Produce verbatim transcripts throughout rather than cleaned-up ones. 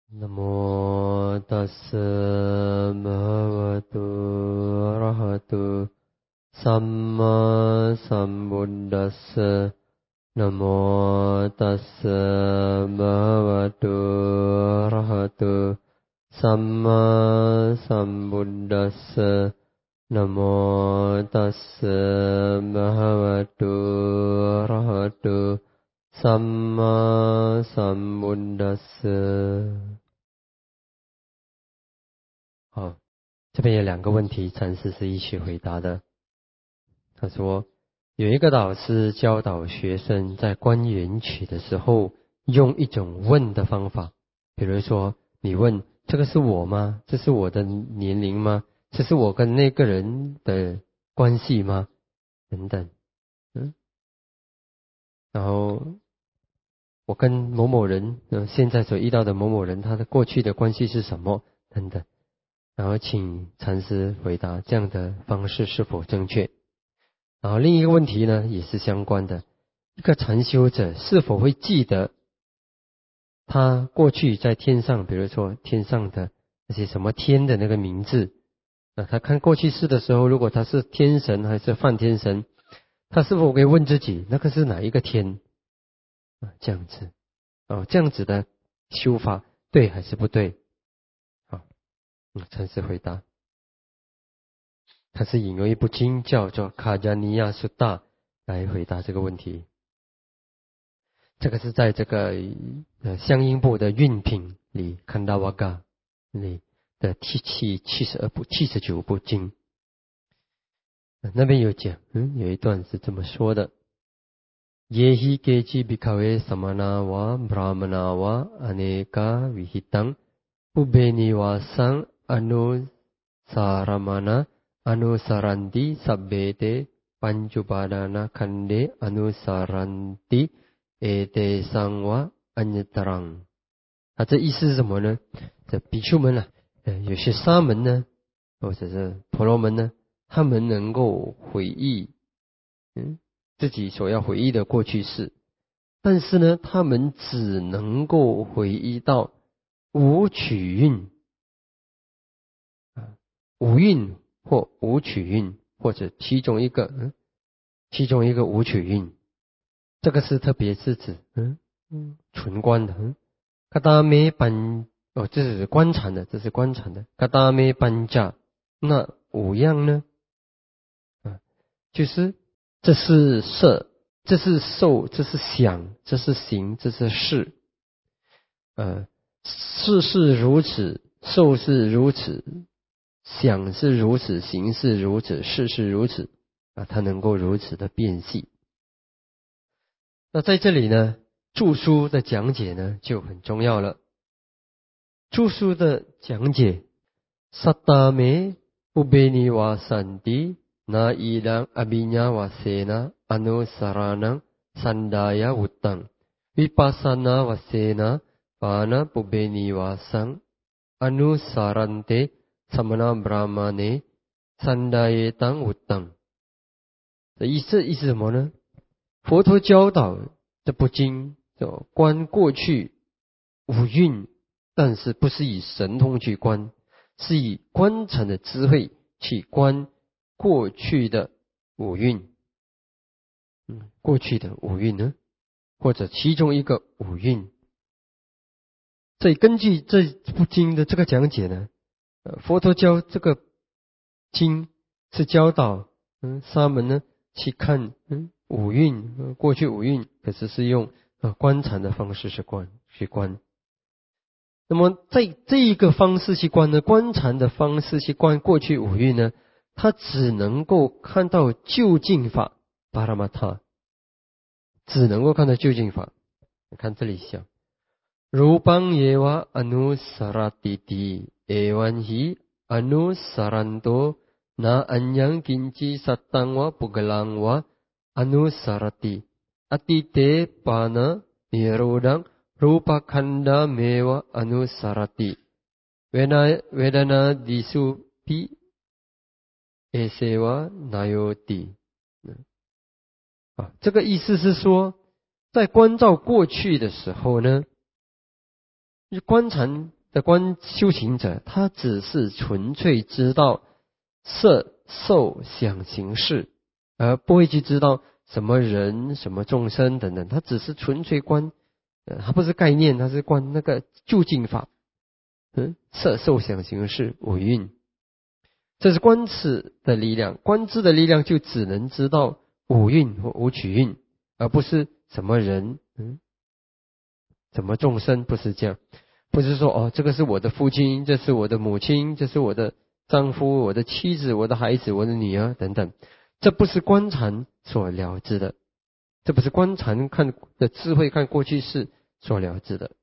Namo tassa bhagavato arahato samma sambuddhassa. Namo tassa bhagavato arahato samma sambuddhassa. Namo tassa bhagavato arahato samma sambuddhassa。好，这边有两个问题，禅师是一起回答的。他说，有一个导师教导学生在观缘起的时候，用一种问的方法，比如说，你问这个是我吗？这是我的年龄吗？这是我跟那个人的关系吗？等等，嗯，然后我跟某某人，呃，现在所遇到的某某人，他的过去的关系是什么？等等。然后请禅师回答这样的方式是否正确。然后另一个问题呢，也是相关的，一个禅修者是否会记得他过去在天上，比如说天上的那些什么天的那个名字啊，他看过去世的时候，如果他是天神还是梵天神，他是否可以问自己那个是哪一个天啊？这样子哦，这样子的修法对还是不对？好，嗯，禅师回答。他是引用一部经叫做《卡加尼亚苏大》来回答这个问题。这个是在这个呃相应部的运品里看到瓦嘎里的第七七十二部、七十九部经，那边有讲，嗯，有一段是这么说的：耶hi kechi bhikkhave samana va brahmana va aneka vihitang ubeni vasang anusaramana anusaranti sabbete panchupadana khande anusaranti ete sangwa anyatarang。啊，这意思是什么呢？这比丘们啊，呃，有些沙门呢，或者是婆罗门呢，他们能够回忆，嗯，自己所要回忆的过去式，但是呢，他们只能够回忆到无取韵啊，无韵或无取韵，或者其中一个，嗯，其中一个无取韵，这个是特别是指，嗯嗯，纯观的，嗯，嘎达梅班哦，这是观禅的，这是观禅的，嘎达梅班加，那五样呢？啊，就是这是色，这是受，这是想，这是行，这是识。呃，事是如此，受是如此，想是如此，行是如此，识是如此啊，它能够如此的变细。那在这里呢，著书的讲解呢就很重要了。著书的讲解，萨达梅布贝尼瓦散迪那伊朗阿比亚瓦塞那阿努萨拉囊三达亚乌当维帕萨那瓦塞那巴那布贝尼瓦桑阿努萨兰特萨玛那布拉玛内三达耶当乌当。这意思意思什么呢？佛陀教导这部经叫观过去五蕴，但是不是以神通去观，是以观禅的智慧去观过去的五蕴。嗯，过去的五蕴呢，或者其中一个五蕴。所以根据这部经的这个讲解呢，呃，佛陀教这个经是教导嗯沙门呢去看嗯五蕴，呃过去五蕴，可是是用呃观禅的方式去观去观。那么在这一个方式去观呢，观禅的方式去观过去五蕴呢，它只能够看到究竟法巴拉玛塔，只能够看到究竟法。你看这里想。Rupang yewa anusaratiti ewan hi anusaranto na anyang kinci satang wa pugalang wa anusarati atite pana nirodang rupa khanda mewa anusarati vena vedana disu pi esewa nayoti。 啊，这个意思是说，在观照过去的时候呢，观禅的观修行者，他只是纯粹知道色受想行识，而不会去知道什么人什么众生等等，他只是纯粹观，呃，他不是概念，他是观那个究竟法。嗯，色受想行识五蕴，这是观智的力量。观智的力量就只能知道五蕴或五取蕴，而不是什么人，嗯，什么众生，不是这样。不是说哦，这个是我的父亲，这是我的母亲，这是我的丈夫，我的妻子，我的孩子，我的女儿等等，这不是观禅所了知的，这不是观禅看的智慧看过去式所了知的。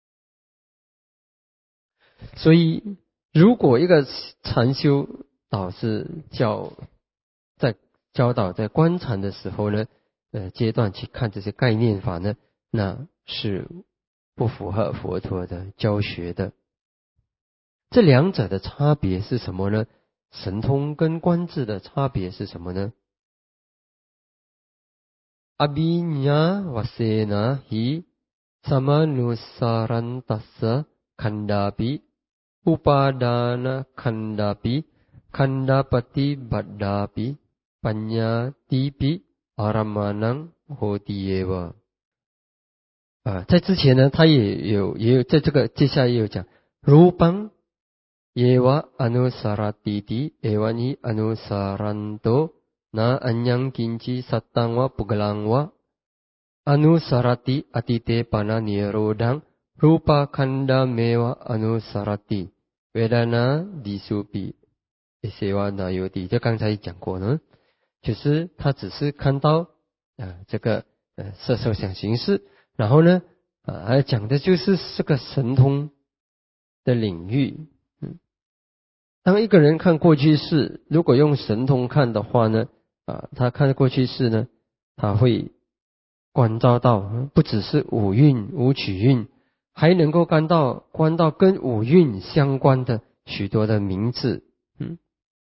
所以，如果一个禅修导师教在教导在观禅的时候呢，呃阶段去看这些概念法呢，那是不符合佛陀的教学的。这两者的差别是什么呢？神通跟观智的差别是什么呢？阿比尼瓦塞那hi samanusarantasya khandapi upadana khandapi khandapati baddapi panyatipi aramanang hodiyeva。啊，在之前呢，他也有也有在这个接下来也有讲，rupang yewa anusaratiti evani anusaranto na anyang kinci sattangwa pugalangwa anusarati atite pana nirodang rupa khanda mewa anusarati vedana disupi esewa nayoti。这刚才讲过呢，就是他只是看到啊、呃、这个呃色受想行识，然后呢啊还讲的就是这个神通的领域。嗯，当一个人看过去式，如果用神通看的话呢，啊，他看过去式呢，他会观照到不只是五蕴五取蕴，还能够观到观到跟五蕴相关的许多的名字。嗯，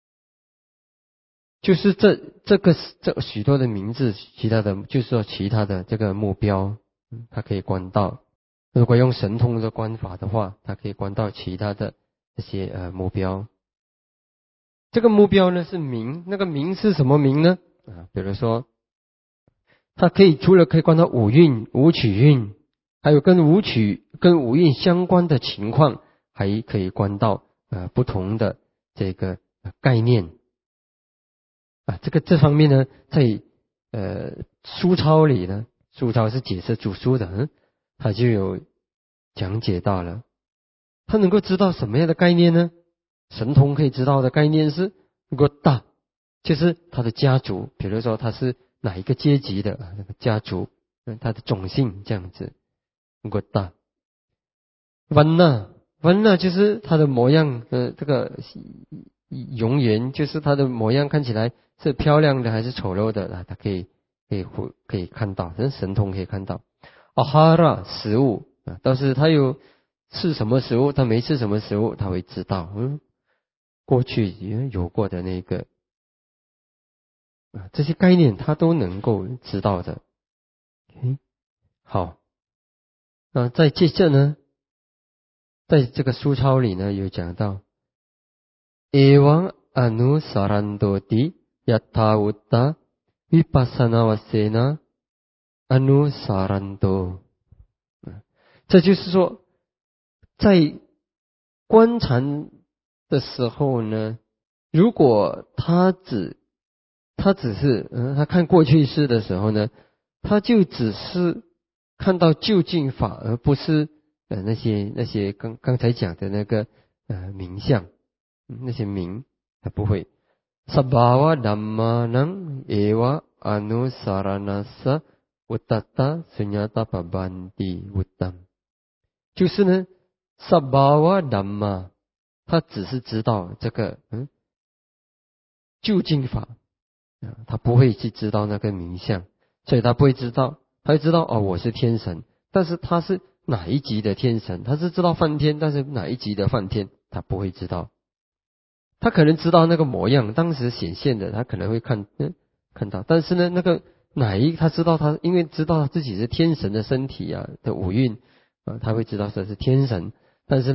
就是这这个这许多的名字，其他的就是说其他的这个目标，嗯，他可以观到。如果用神通的观法的话，他可以观到其他的这些呃目标。这个目标呢是名，那个名是什么名呢？啊，比如说，它可以除了可以观到五蕴、五取蕴，还有跟五取、跟五蕴相关的情况，还可以观到呃不同的这个概念啊。这个这方面呢，在呃书抄里呢，书抄是解释主书的，嗯，他就有讲解到了，他能够知道什么样的概念呢？神通可以知道的概念是 Gotta， 就是他的家族，比如说他是哪一个阶级的那个家族，他的种姓这样子。Gotta Vanna Vanna 就是他的模样，呃，这个容颜就是他的模样看起来是漂亮的还是丑陋的啊，他可以可以可以看到，这是神通可以看到。Ahara 食物啊，但是他有吃什么食物，他没吃什么食物，他会知道，嗯。过去有过的那个啊，这些概念他都能够知道的。Okay? 好，那再接着呢，在这个书抄里呢有讲到 Evam anusarandoti yatha utta vipassana vasena anusaranto，这就是说在观禅的时候呢，如果他只他只是嗯，他看过去式的时候呢，他就只是看到究竟法，而不是呃那些那些刚刚才讲的那个呃名相，那些名他不会。Sabhava dhammanang eva anusaranasa uttata sunyata pabanti uttam， 就是呢 Sabhava dhamma， 他只是知道这个嗯究竟法。他不会去知道那个名相，所以他不会知道，他会知道哦，我是天神，但是他是哪一级的天神，他是知道梵天，但是哪一级的梵天他不会知道。他可能知道那个模样，当时显现的，他可能会看嗯看到，但是呢，那个哪一他知道他，因为知道他自己是天神的身体啊的五蕴啊，他会知道这是天神，但是呢，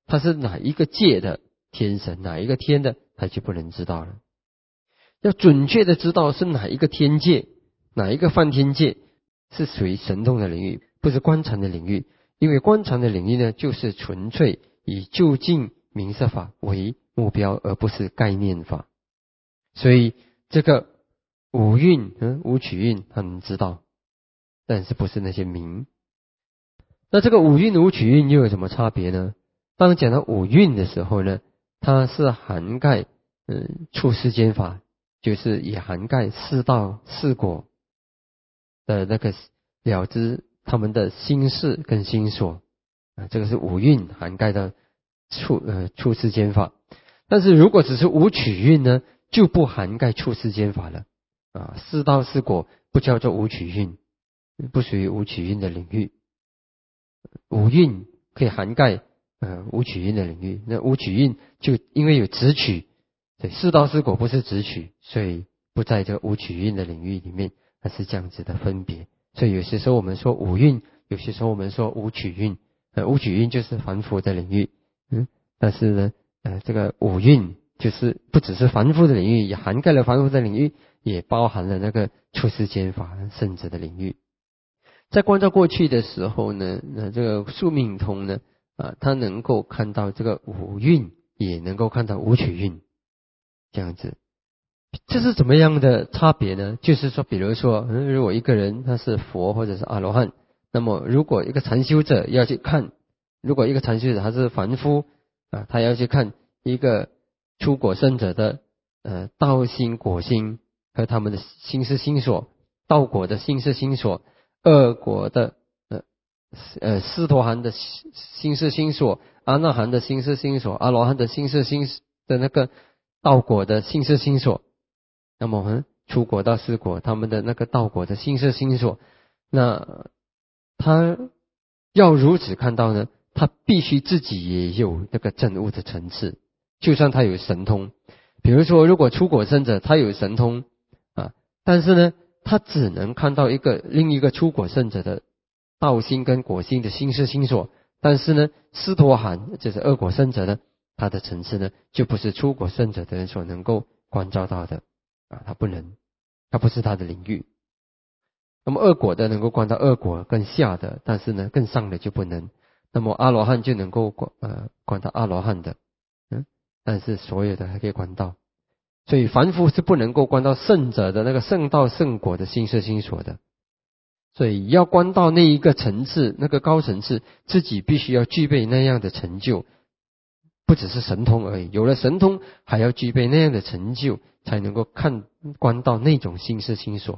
他是哪一个界的天神，哪一个天的，他就不能知道了。要准确的知道是哪一个天界，哪一个梵天界是属于神通的领域，不是观禅的领域。因为观禅的领域呢，就是纯粹以究竟明色法为目标，而不是概念法。所以这个五蕴、嗯、五取蕴他能知道，但是不是那些名。那这个五蕴五取蕴又有什么差别呢？当讲到五蕴的时候呢，它是涵盖嗯处世间法，就是也涵盖四道四果的那个了知他们的心事跟心所啊，这个是五蕴涵盖的处呃处世间法。但是如果只是五取蕴呢，就不涵盖处世间法了啊，四道四果不叫做五取蕴，不属于五取蕴的领域。五蕴可以涵盖呃五取蕴的领域，那五取蕴就因为有直取，对，四道四果不是直取，所以不在这五取蕴的领域里面，它是这样子的分别。所以有些时候我们说五蕴，有些时候我们说五取蕴，呃五取蕴就是凡夫的领域，嗯，但是呢，呃这个五蕴就是不只是凡夫的领域，也涵盖了凡夫的领域，也包含了那个出世间法圣者的领域。在观照过去的时候呢，那这个宿命通呢，啊，他能够看到这个五蕴，也能够看到五取蕴，这样子。这是怎么样的差别呢？就是说，比如说，嗯，如果一个人他是佛或者是阿罗汉，那么如果一个禅修者要去看，如果一个禅修者他是凡夫啊，他要去看一个出果圣者的呃道心果心和他们的心识心所，道果的心识心所，二果的呃呃斯陀含的心识心所，阿那含的心识心所，阿罗汉的心识心的那个道果的心识心所。那么我们出果到四果，他们的那个道果的心识心所，那他要如此看到呢，他必须自己也有那个证悟的层次，就算他有神通。比如说，如果出果圣者他有神通啊，但是呢，他只能看到一个另一个出果圣者的道心跟果心的心识心所，但是呢，斯陀含就是二果圣者呢，他的层次呢，就不是出果圣者的人所能够观照到的。啊，他不能，他不是他的领域。那么二果的能够观到二果更下的，但是呢更上的就不能。那么阿罗汉就能够观呃观到阿罗汉的，嗯，但是所有的还可以观到。所以凡夫是不能够观到圣者的那个圣道圣果的心识心所的。所以要观到那一个层次，那个高层次，自己必须要具备那样的成就。不只是神通而已，有了神通，还要具备那样的成就，才能够看观到那种心识心所。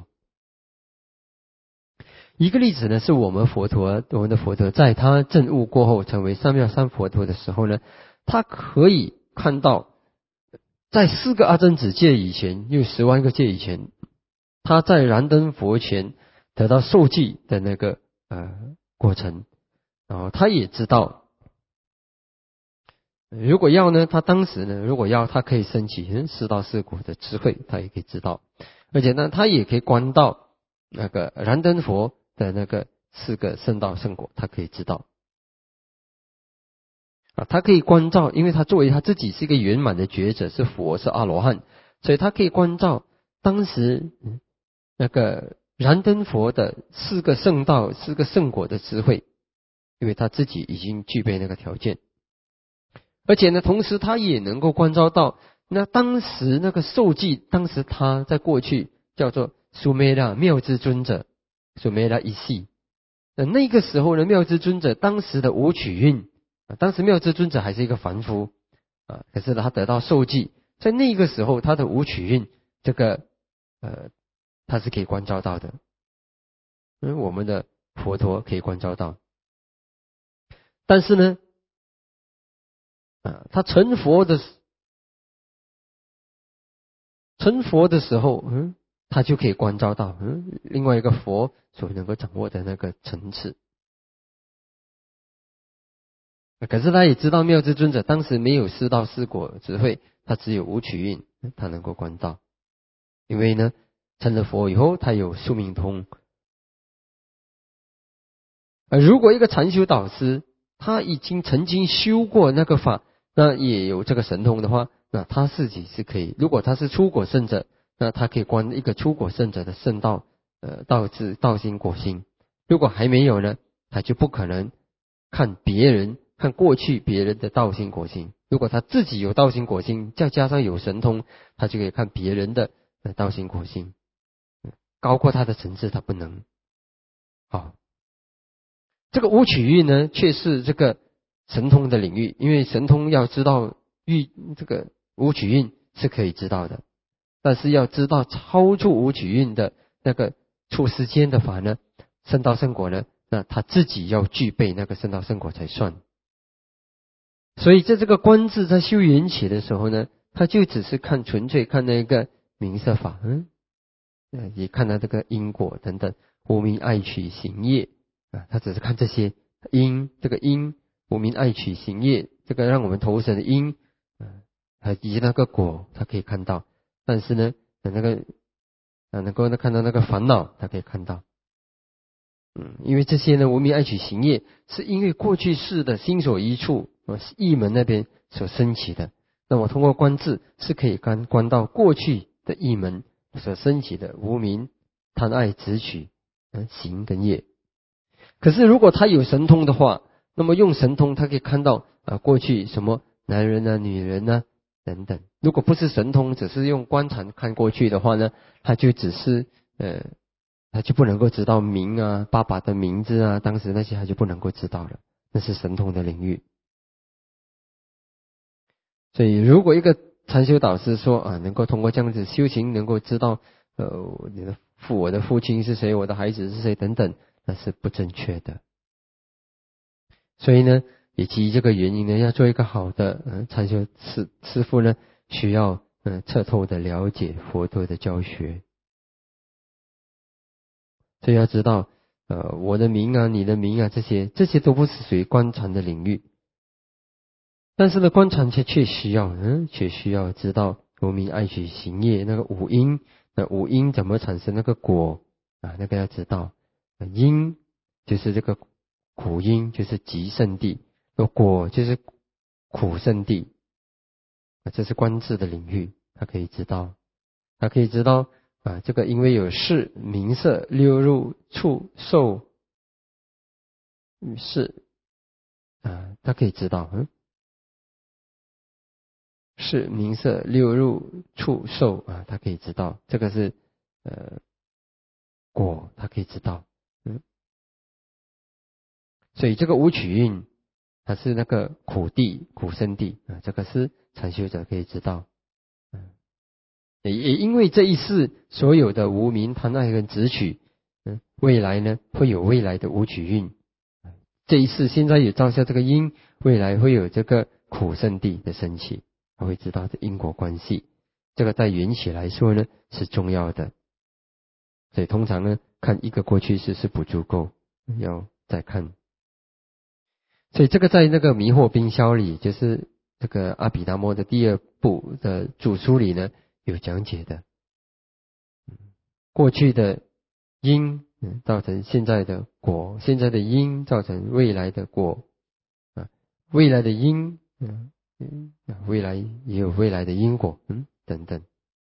一个例子呢，是我们佛陀，我们的佛陀在他证悟过后，成为三藐三佛陀的时候呢，他可以看到，在四个阿僧祇界以前，又十万个界以前，他在燃灯佛前得到受记的那个呃过程，然后他也知道。如果要呢，他当时呢，如果要，他可以升起四道四果的智慧，他也可以知道，而且呢，他也可以观到那个燃灯佛的那个四个圣道圣果，他可以知道啊，他可以观照，因为他作为他自己是一个圆满的觉者，是佛，是阿罗汉，所以他可以观照当时那个燃灯佛的四个圣道、四个圣果的智慧，因为他自己已经具备那个条件。而且呢，同时他也能够观照到，那当时那个受记，当时他在过去叫做苏梅拉妙智尊者，苏梅拉一系。那那个时候呢，妙智尊者当时的五取蕴，啊，当时妙智尊者还是一个凡夫啊，可是呢，他得到受记，在那个时候他的五取蕴，这个呃，他是可以观照到的，因为我们的佛陀可以观照到，但是呢。啊，他成佛的成佛的时候，嗯，他就可以观照到，嗯，另外一个佛所能够掌握的那个层次。可是他也知道妙智尊者当时没有四道四果智慧，他只有五取蕴，他能够观到。因为呢，成了佛以后，他有宿命通。而如果一个禅修导师他已经曾经修过那个法，那也有这个神通的话，那他自己是可以。如果他是出果圣者，那他可以观一个出果圣者的圣道，呃，道智、道心、果心。如果还没有呢，他就不可能看别人，看过去别人的道心、果心。如果他自己有道心、果心，再加上有神通，他就可以看别人的道心、果心。高过他的层次，他不能。好，这个五取运呢，却是这个神通的领域，因为神通要知道运，这个五取运是可以知道的，但是要知道超出五取运的那个出世间的法呢，圣道圣果呢，那他自己要具备那个圣道圣果才算。所以在这个观自在修缘起的时候呢，他就只是看纯粹看那个名色法，嗯，也看他这个因果等等，无明爱取行业啊，他只是看这些因，这个因无明爱取行业，这个让我们投生的因啊，以及那个果，他可以看到。但是呢，那个啊，能够看到那个烦恼，他可以看到。嗯，因为这些呢，无明爱取行业，是因为过去世的心所依处啊，意门那边所升起的。那么通过观自，是可以观观到过去的意门所升起的无明、贪爱、执取、嗯行跟业。可是如果他有神通的话，那么用神通，他可以看到啊过去什么男人啊、女人啊等等。如果不是神通，只是用观察看过去的话呢，他就只是呃。他就不能够知道名啊，爸爸的名字啊，当时那些他就不能够知道了，那是神通的领域。所以，如果一个禅修导师说啊，能够通过这样子修行，能够知道呃，你的父，我的父亲是谁，我的孩子是谁等等，那是不正确的。所以呢，也基于这个原因呢，要做一个好的呃禅修师师父呢，需要呃彻透的了解佛陀的教学。所以要知道，呃，我的名啊，你的名啊，这些这些都不是属于观禅的领域。但是呢，观禅却却需要，嗯，却需要知道无明爱取行业那个五因，那五因怎么产生那个果啊？那个要知道，因就是这个苦因，就是极胜地；果就是苦胜地。啊，这是观自的领域，他可以知道，他可以知道。啊，这个因为有视、名色、六入、触、受、是啊，他可以知道，嗯，视、名色、六入、触、受啊，他可以知道，这个是呃果，他可以知道，嗯，所以这个五取运，它是那个苦地、苦生地啊，这个是禅修者可以知道，嗯，也也因为这一世所有的无明、贪爱跟执取。嗯，未来呢会有未来的五取运，这一世现在有造下这个因，未来会有这个苦圣地的升起，他会知道这因果关系。这个在缘起来说呢是重要的，所以通常呢看一个过去式是不足够，要再看。所以这个在那个迷惑冰消里，就是这个阿毗达摩的第二部的主书里呢有讲解的，过去的因嗯，造成现在的果，现在的因造成未来的果啊，未来的因嗯嗯，未来也有未来的因果嗯等等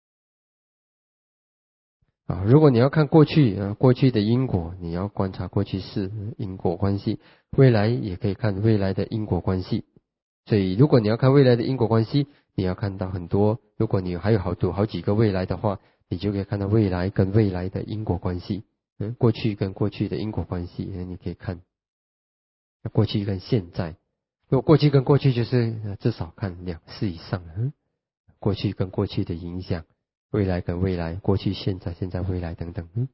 啊。如果你要看过去啊，过去的因果，你要观察过去式因果关系，未来也可以看未来的因果关系。所以，如果你要看未来的因果关系，你要看到很多。如果你还有好多好几个未来的话，你就可以看到未来跟未来的因果关系。嗯，过去跟过去的因果关系，你可以看。过去跟现在，如果过去跟过去就是至少看两次以上。嗯，过去跟过去的影响，未来跟未来，过去、现在、现在、未来等等。嗯，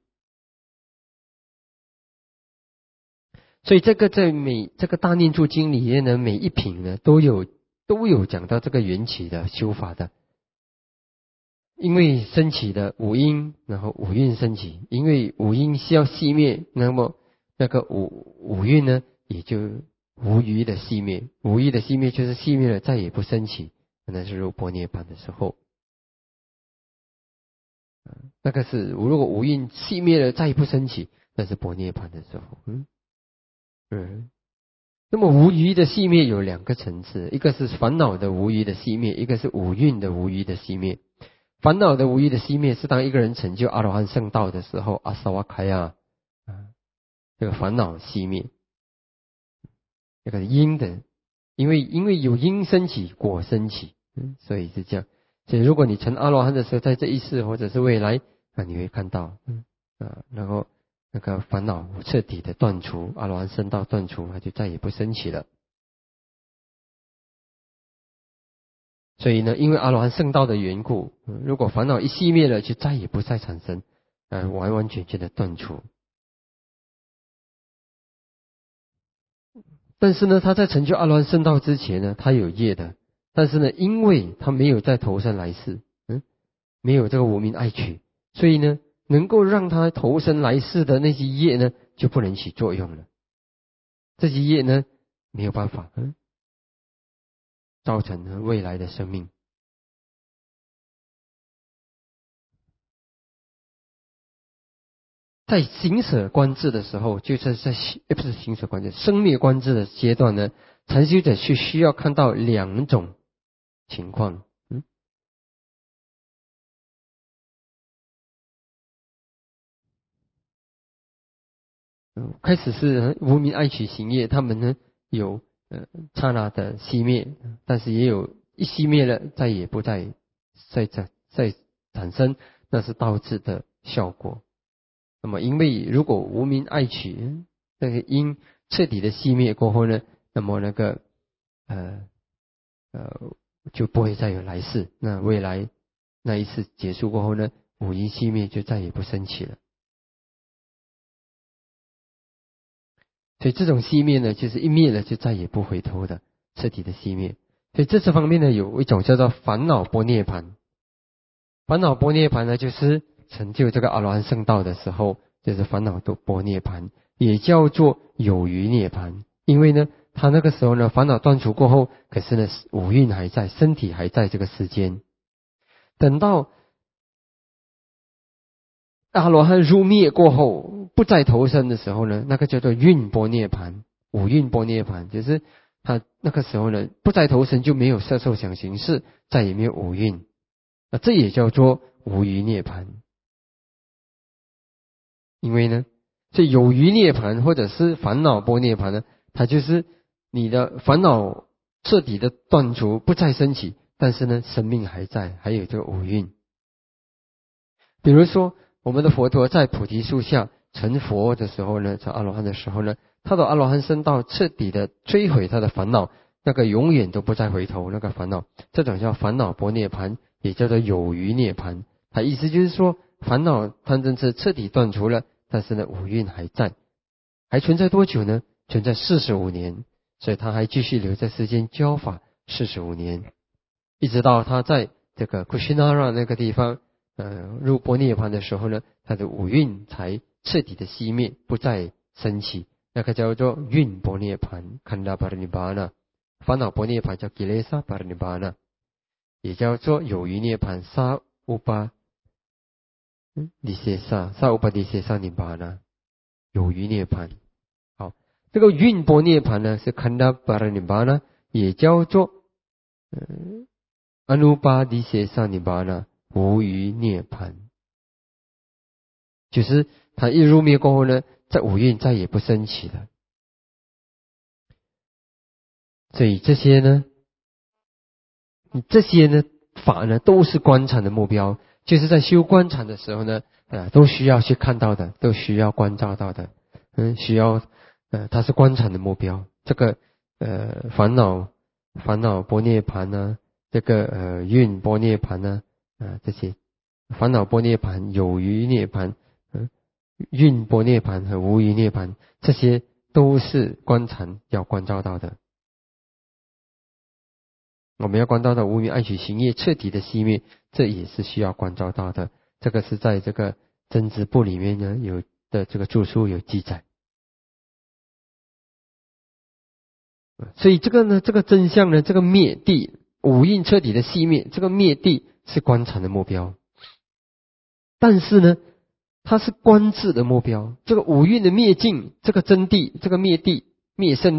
所以这个在每这个大念住经里面呢，每一品呢都有都有讲到这个缘起的修法的。因为升起的五因，然后五蕴升起，因为五因需要熄灭，那么那个五五蕴呢，也就无余的熄灭。无余的熄灭就是熄灭了，再也不升起，那是入般涅槃的时候。那个是如果五蕴熄灭了，再也不升起，那是般涅槃的时候。嗯嗯， 那么无余的熄灭有两个层次，一个是烦恼的无余的熄灭，一个是五蕴的无余的熄灭。烦恼的无余的熄灭是当一个人成就阿罗汉圣道的时候，阿萨瓦开亚啊，这个烦恼熄灭，这个因的，因为因为有因升起，果升起，嗯，所以是这样。所以如果你成阿罗汉的时候，在这一世或者是未来啊，你会看到，嗯啊，然后那个烦恼彻底的断除，阿罗汉圣道断除，它就再也不升起了。所以呢，因为阿罗汉圣道的缘故，嗯、如果烦恼一熄灭了，就再也不再产生，呃，完完全全的断除。但是呢，他在成就阿罗汉圣道之前呢，他有业的，但是呢，因为他没有再投生来世，嗯，没有这个无明爱取，所以呢，能够让他投生来世的那些业呢，就不能起作用了。这些业呢，没有办法，嗯，造成未来的生命。在行舍观智的时候，就是在不是行舍观智，生灭观智的阶段呢，禅修者是需要看到两种情况。嗯，开始是无明爱取行业，他们呢有呃刹那的熄灭，但是也有一熄灭了，再也不再再再再产生，那是道智的效果。那么，因为如果无明爱取那个因彻底的熄灭过后呢，那么那个呃呃就不会再有来世。那未来那一次结束过后呢，五阴熄灭就再也不升起了。所以这种熄灭呢，就是一灭了就再也不回头的彻底的熄灭。所以这这方面呢，有一种叫做烦恼波涅盘。烦恼波涅盘呢，就是成就这个阿罗汉圣道的时候，就是烦恼都波涅盘，也叫做有余涅盘。因为呢，他那个时候呢，烦恼断除过后，可是呢，五蕴还在，身体还在这个世间。等到阿罗汉入灭过后，不再投生的时候呢，那个叫做蕴波涅盘，五蕴波涅盘，就是他那个时候呢，不再投生就没有色受想行识，再也没有五蕴。那这也叫做无余涅盘。因为呢，这有余涅盘或者是烦恼波涅盘呢，它就是你的烦恼彻底的断除，不再升起，但是呢，生命还在，还有这个五蕴。比如说，我们的佛陀在菩提树下成佛的时候呢，在阿罗汉的时候呢，他的阿罗汉圣道彻底的摧毁他的烦恼，那个永远都不再回头，那个烦恼，这种叫烦恼波涅盘，也叫做有余涅盘。它意思就是说，烦恼贪嗔痴彻底断除了，但是呢，五蕴还在，还存在多久呢？存在四十五年，所以他还继续留在世间教法四十五年，一直到他在这个 Kushinara 那个地方，呃，入波涅盘的时候呢，他的五蕴才彻底的熄灭，不再升起，那个叫做蕴波涅盘 Khanda Parinibhana， 烦恼波涅盘叫 Kilesa Parinibhana， 也叫做有余涅盘 Sa Upa迪谢萨萨乌巴迪谢萨尼巴呢，有余涅盘。好，这个蕴波涅盘呢是堪达巴拉尼巴呢，也叫做嗯阿努巴迪谢萨尼巴呢，无余涅盘。就是它一入灭过后呢，在五蕴再也不升起了。所以这些呢，这些呢法呢都是观禅的目标。就是在修观禅的时候呢，呃，都需要去看到的，都需要关照到的，嗯，需要，呃，它是观禅的目标。这个，呃，烦恼，烦恼波涅盘呢，这个呃蕴波涅盘呢，啊、呃，这些烦恼波涅盘、有余涅盘，嗯、呃，蕴波涅盘和无余涅盘，这些都是观禅要关照到的。我们要关照到无明爱取行业彻底的熄灭，这也是需要关照到的。这个是在这个真知部里面呢有的这个著书有记载。所以这个呢，这个真相呢，这个灭地五蕴彻底的熄灭，这个灭地是观禅的目标。但是呢，它是观智的目标。这个五蕴的灭尽，这个真谛，这个灭地灭生地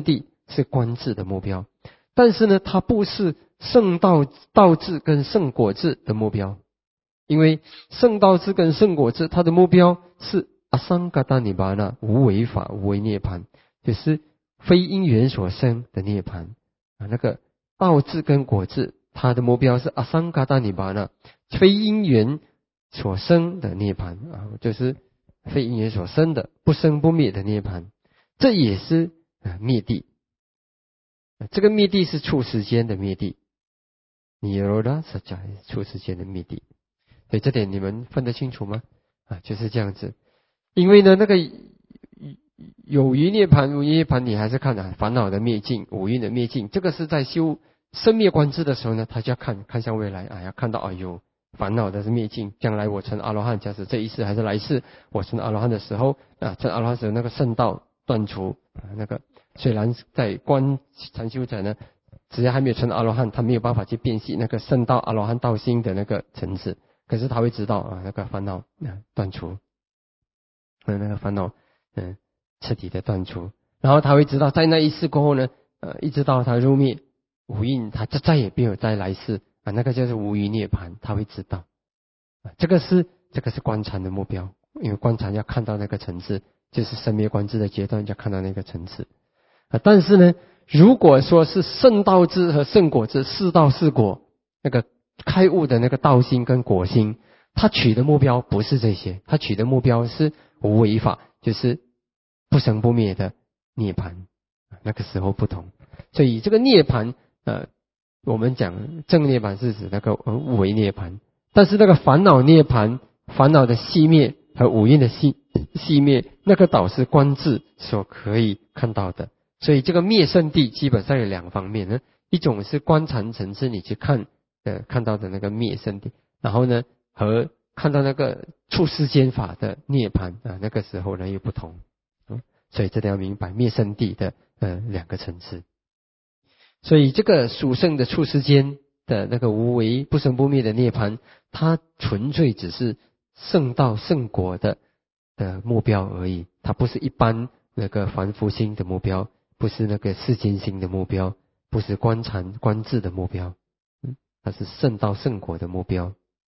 是观智的目标。但是呢，它不是圣道道智跟圣果智的目标，因为圣道智跟圣果智，它的目标是阿桑嘎达尼巴那，无为法、无为涅槃，就是非因缘所生的涅槃啊。那个道智跟果智，它的目标是阿桑嘎达尼巴那，非因缘所生的涅槃啊，就是非因缘所生的不生不灭的涅槃，这也是啊灭地。这个灭地是处世间的灭地，尼罗达是讲处世间的灭地，所以这点你们分得清楚吗？啊，就是这样子。因为呢，那个有余涅槃、无余涅槃，你还是看啊烦恼的灭尽、五蕴的灭尽。这个是在修生灭观智的时候呢，他就要看看向未来啊，要看到哎呦烦恼的是灭尽，将来我成阿罗汉，假使这一世还是来世我成阿罗汉的时候啊，成阿罗汉时候那个圣道断除啊，那个虽然在观禅修者呢，只要还没有成阿罗汉，他没有办法去辨析那个圣道阿罗汉道心的那个层次，可是他会知道啊，那个烦恼啊断除，那个烦恼嗯彻底的断除，然后他会知道在那一世过后呢，呃一直到他入灭五蕴，他就再也没有再来世啊，那个就是无余涅槃，他会知道啊，这个是这个是观禅的目标，因为观禅要看到那个层次，就是生灭观智的阶段，要看到那个层次啊。但是呢，如果说是圣道智和圣果智，四道四果，那个开悟的那个道心跟果心，他取的目标不是这些，他取的目标是无为法，就是不生不灭的涅槃，那个时候不同。所以这个涅槃，呃，我们讲正涅槃是指那个无为涅槃，但是那个烦恼涅槃，烦恼的熄灭和五蕴的熄熄灭，那个倒是观智所可以看到的。所以这个灭圣地基本上有两方面呢，一种是观禅层次你去看呃看到的那个灭圣地，然后呢和看到那个处世间法的涅槃啊，那个时候呢又不同。嗯，所以这里要明白灭圣地的呃两个层次。所以这个属圣的处世间的那个无为不生不灭的涅槃，它纯粹只是圣道圣果的的目标而已，它不是一般那个凡夫心的目标，不是那个世间心的目标，不是观禅观智的目标，嗯，它是圣道圣果的目标。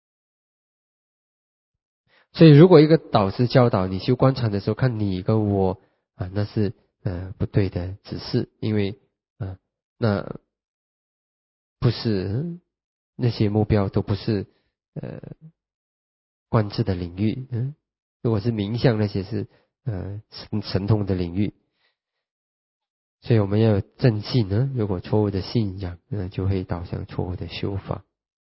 所以如果一个导师教导你修观禅的时候，看你跟我啊，那是呃不对的指示，因为啊那不是那些目标都不是呃观智的领域，嗯，如果是冥想那些是呃神神通的领域。所以我们要有正信呢，如果错误的信仰，那就会导向错误的修法。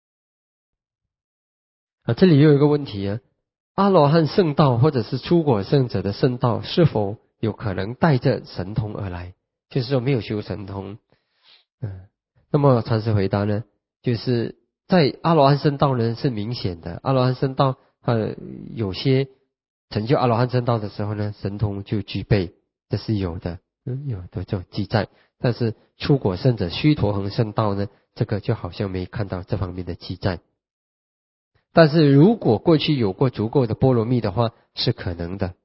啊，这里又有一个问题啊，阿罗汉圣道或者是出果圣者的圣道，是否有可能带着神通而来？就是说没有修神通。嗯，那么禅师回答呢，就是在阿罗汉圣道呢是明显的，阿罗汉圣道呃有些成就阿罗汉圣道的时候呢，神通就具备，这是有的。嗯，有的这种记载，但是出果圣者须陀恒圣道呢，这个就好像没看到这方面的记载。但是如果过去有过足够的波罗蜜的话，是可能的。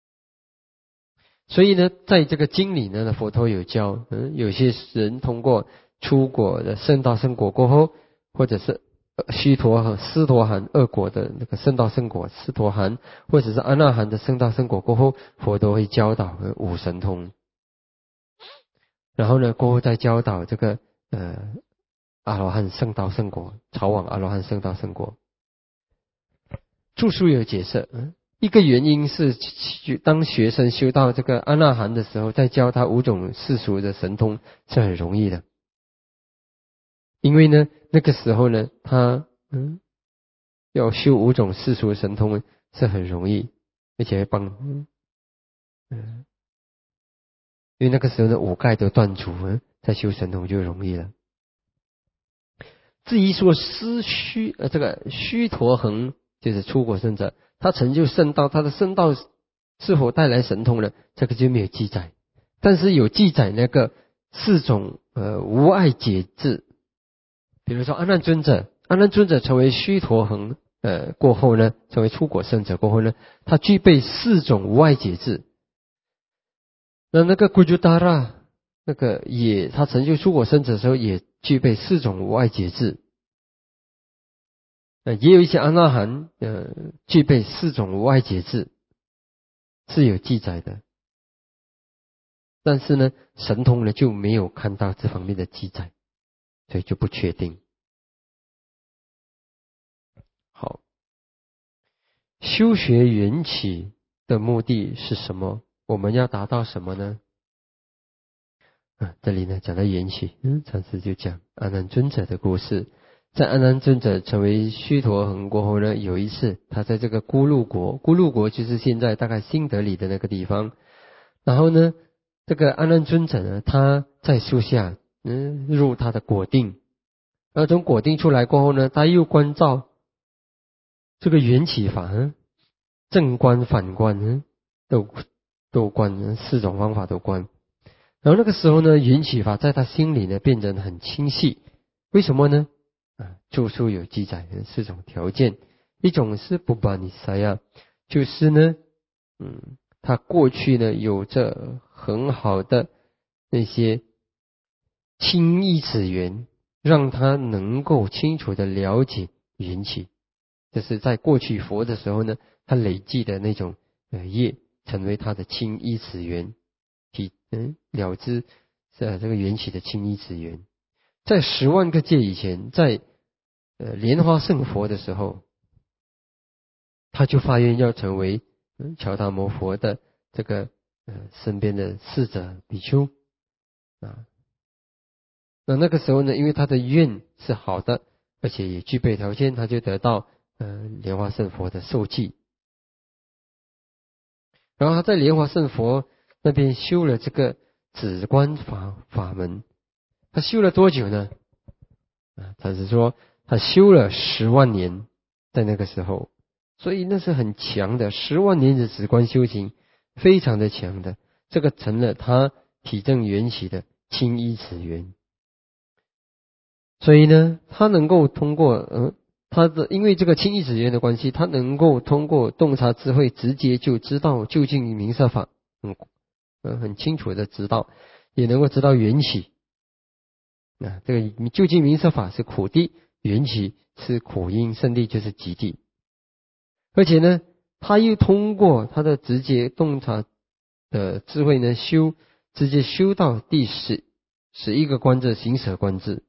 所以呢，在这个经里呢，佛陀有教，嗯，有些人通过出果的圣道圣果过后，或者是须陀和斯陀含二果的那个圣道圣果，斯陀含或者是阿那含的圣道圣果过后，佛陀会教导五神通。然后呢，过后再教导这个呃阿罗汉圣道圣果，朝往阿罗汉圣道圣果。注疏有解释，嗯，一个原因是当学生修到这个阿那含的时候，再教他五种世俗的神通是很容易的，因为呢那个时候呢他嗯要修五种世俗的神通是很容易，而且会帮嗯。嗯因为那个时候的五盖都断除，在修神通就容易了。至于说师须呃这个须陀恒就是出果圣者，他成就圣道，他的圣道是否带来神通呢？这个就没有记载，但是有记载那个四种呃无碍解智，比如说阿难尊者，阿难尊者成为须陀恒呃过后呢，成为出果圣者过后呢，他具备四种无碍解智。那那个古朱达拉那个也他成就出果生者的时候，也具备四种无碍节制。呃，也有一些阿那含呃具备四种无碍节制，是有记载的。但是呢，神通呢就没有看到这方面的记载，所以就不确定。好，修学缘起的目的是什么？我们要达到什么呢？啊，这里呢讲到缘起，嗯，禅师就讲阿难尊者的故事。在阿难尊者成为须陀洹过后呢，有一次他在这个孤鹿国，孤鹿国就是现在大概新德里的那个地方。然后呢，这个阿难尊者呢，他在树下，嗯，入他的果定。而从果定出来过后呢，他又观照这个缘起法，嗯，正观、反观，嗯，都都观，四种方法都观。然后那个时候呢，缘起法在他心里呢变得很清晰。为什么呢？啊，著书有记载四种条件，一种是不巴尼萨亚，就是呢，嗯，他过去呢有着很好的那些清意此缘，让他能够清楚的了解缘起。这是在过去佛的时候呢，他累积的那种呃业，成为他的清意此缘，体嗯了知呃这个缘起的清意此缘。在十万个界以前，在呃莲花圣佛的时候，他就发愿要成为嗯乔达摩佛的这个呃身边的侍者比丘啊。那那个时候呢，因为他的愿是好的，而且也具备条件，他就得到呃莲花圣佛的受记。然后他在莲花圣佛那边修了这个止观法法门，他修了多久呢？啊，他是说他修了十万年，在那个时候，所以那是很强的，十万年的止观修行，非常的强的，这个成了他体证缘起的清依此缘。所以呢，他能够通过呃他的因为这个清依此缘的关系，他能够通过洞察智慧，直接就知道究竟明色法，嗯呃很清楚的知道，也能够知道缘起。啊，这个究竟明色法是苦地，缘起是苦因，胜地就是极地。而且呢，他又通过他的直接洞察的智慧呢，修直接修到第十十一个观智，行舍观智。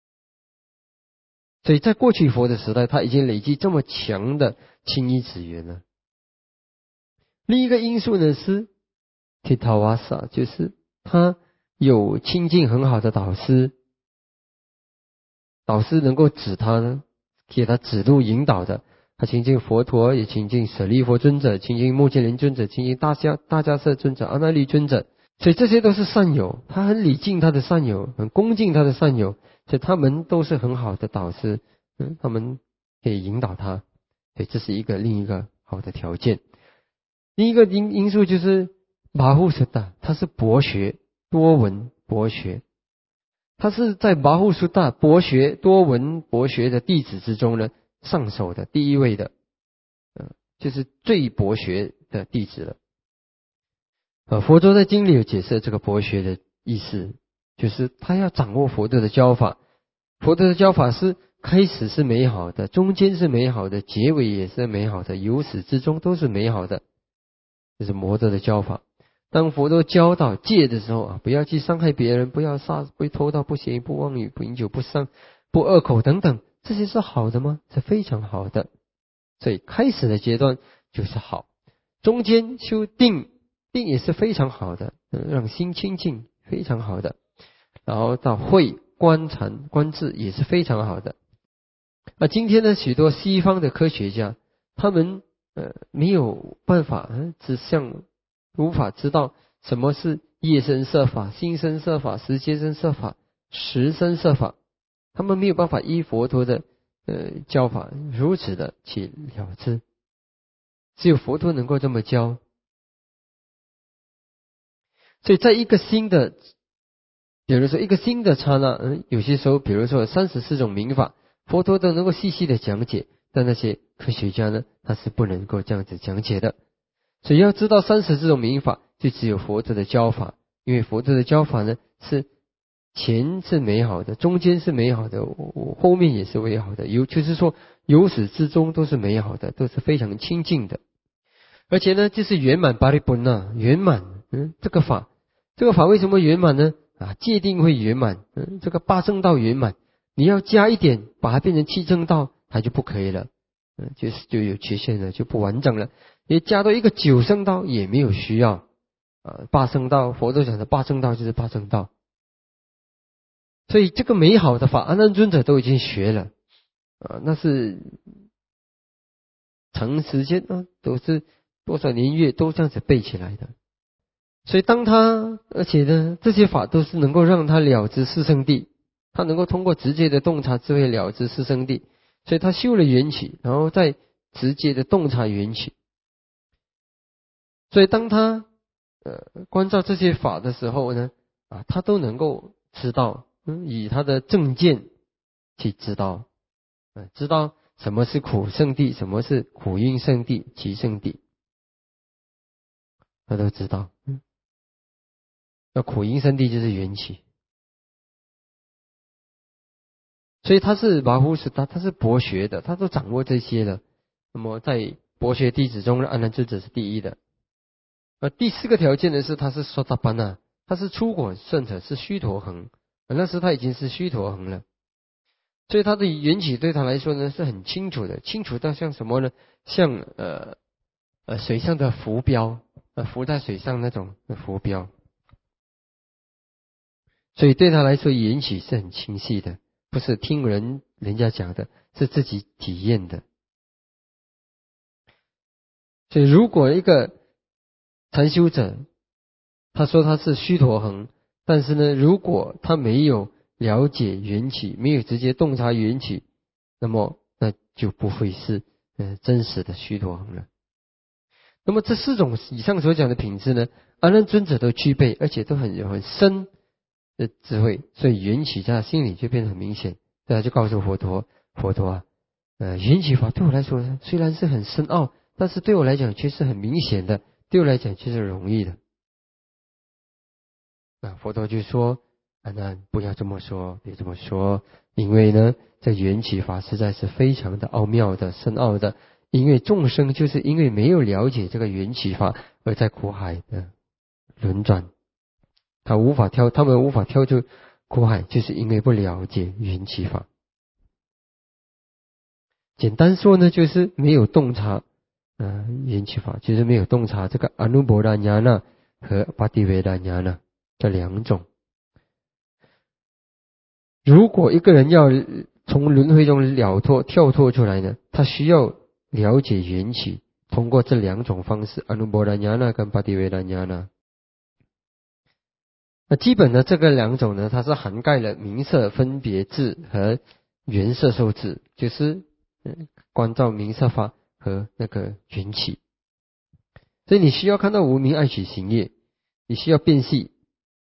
所以在过去佛的时代，他已经累积这么强的清依此缘了。另一个因素呢是 Titavasa， 就是他有亲近很好的导师。导师能够指他呢，给他指路引导的，他亲近佛陀，也亲近舍利佛尊者，亲近目犍连尊者，亲近大迦大迦叶尊者、阿那律尊者，所以这些都是善友，他很礼敬他的善友，很恭敬他的善友，所以他们都是很好的导师，嗯，他们可以引导他，所以这是一个另一个好的条件。另一个因因素就是马护舍达，他是博学多闻博学。他是在马护苏大博学多闻博学的弟子之中呢，上首的第一位的，呃，就是最博学的弟子了。呃，佛陀在经里有解释这个博学的意思，就是他要掌握佛陀的教法。佛陀的教法是开始是美好的，中间是美好的，结尾也是美好的，由始至终都是美好的，这是摩诃的教法。当佛陀教导戒的时候啊，不要去伤害别人，不要杀，不偷盗，不邪淫，不妄语，不饮酒，不伤，不恶口等等，这些是好的吗？是非常好的。所以开始的阶段就是好，中间修定，定也是非常好的，嗯，让心清净，非常好的。然后到慧、观禅、观智也是非常好的。那今天呢，许多西方的科学家，他们呃没有办法，嗯，只像无法知道什么是业生色法、心生色法、时节生色法、时生色法，他们没有办法依佛陀的呃教法如此的去了知，只有佛陀能够这么教。所以在一个新的，比如说一个新的刹那，嗯，有些时候，比如说三十四种名法，佛陀都能够细细的讲解，但那些科学家呢，他是不能够这样子讲解的。所以要知道三十四种名法，就只有佛陀的教法，因为佛陀的教法呢是前是美好的，中间是美好的，后面也是美好的，由就是说由始至终都是美好的，都是非常清净的。而且呢，就是圆满巴利波那圆满，嗯，这个法，这个法为什么圆满呢？啊，界定会圆满，嗯，这个八正道圆满，你要加一点，把它变成七正道，它就不可以了，嗯，就是就有缺陷了，就不完整了。你加到一个九圣道也没有需要，啊，八圣道，佛陀讲的八正道就是八正道。所以这个美好的法，阿难尊者都已经学了，啊，那是长时间啊，都是多少年月都这样子背起来的。所以当他，而且呢，这些法都是能够让他了知四圣谛，他能够通过直接的洞察智慧了知四圣谛，所以他修了缘起，然后再直接的洞察缘起。所以当他呃关照这些法的时候呢，啊，他都能够知道，嗯，以他的正见去知道，呃，知道什么是苦圣谛，什么是苦因圣谛、集圣谛，他都知道。嗯，那苦因圣谛就是缘起，所以他是马虎是他他是博学的，他都掌握这些的。那么在博学弟子中，阿难尊者是第一的。而第四个条件呢是他是说达班纳，他是出果圣者，是须陀恒，那时他已经是须陀恒了。所以他的缘起对他来说呢是很清楚的，清楚到像什么呢？像呃呃水上的浮标，呃浮在水上那种浮标。所以对他来说缘起是很清晰的，不是听人人家讲的，是自己体验的。所以如果一个禅修者，他说他是须陀恒，但是呢，如果他没有了解缘起，没有直接洞察缘起，那么那就不会是呃真实的须陀恒了。那么这四种以上所讲的品质呢，阿难尊者都具备，而且都很很深的智慧，所以缘起在他心里就变得很明显。大家就告诉佛陀，佛陀啊，呃，缘起法对我来说虽然是很深奥，但是对我来讲却是很明显的，对我来讲却是容易的。那佛陀就说：“阿难，不要这么说，别这么说，因为呢，这缘起法实在是非常的奥妙的、深奥的。因为众生就是因为没有了解这个缘起法，而在苦海的轮转，他无法跳，他们无法跳出苦海，就是因为不了解缘起法。简单说呢，就是没有洞察，呃，缘起法，就是没有洞察这个阿努婆达ญาณ和巴蒂维达ญาณ这两种。如果一个人要从轮回中了脱、跳脱出来呢，他需要了解缘起，通过这两种方式，阿努婆达ญาณ跟巴蒂维达ญาณ。那基本的这个两种呢，它是涵盖了名色分别智和缘色受智，就是观照名色法和那个缘起。所以你需要看到无明爱取行业，你需要辨析。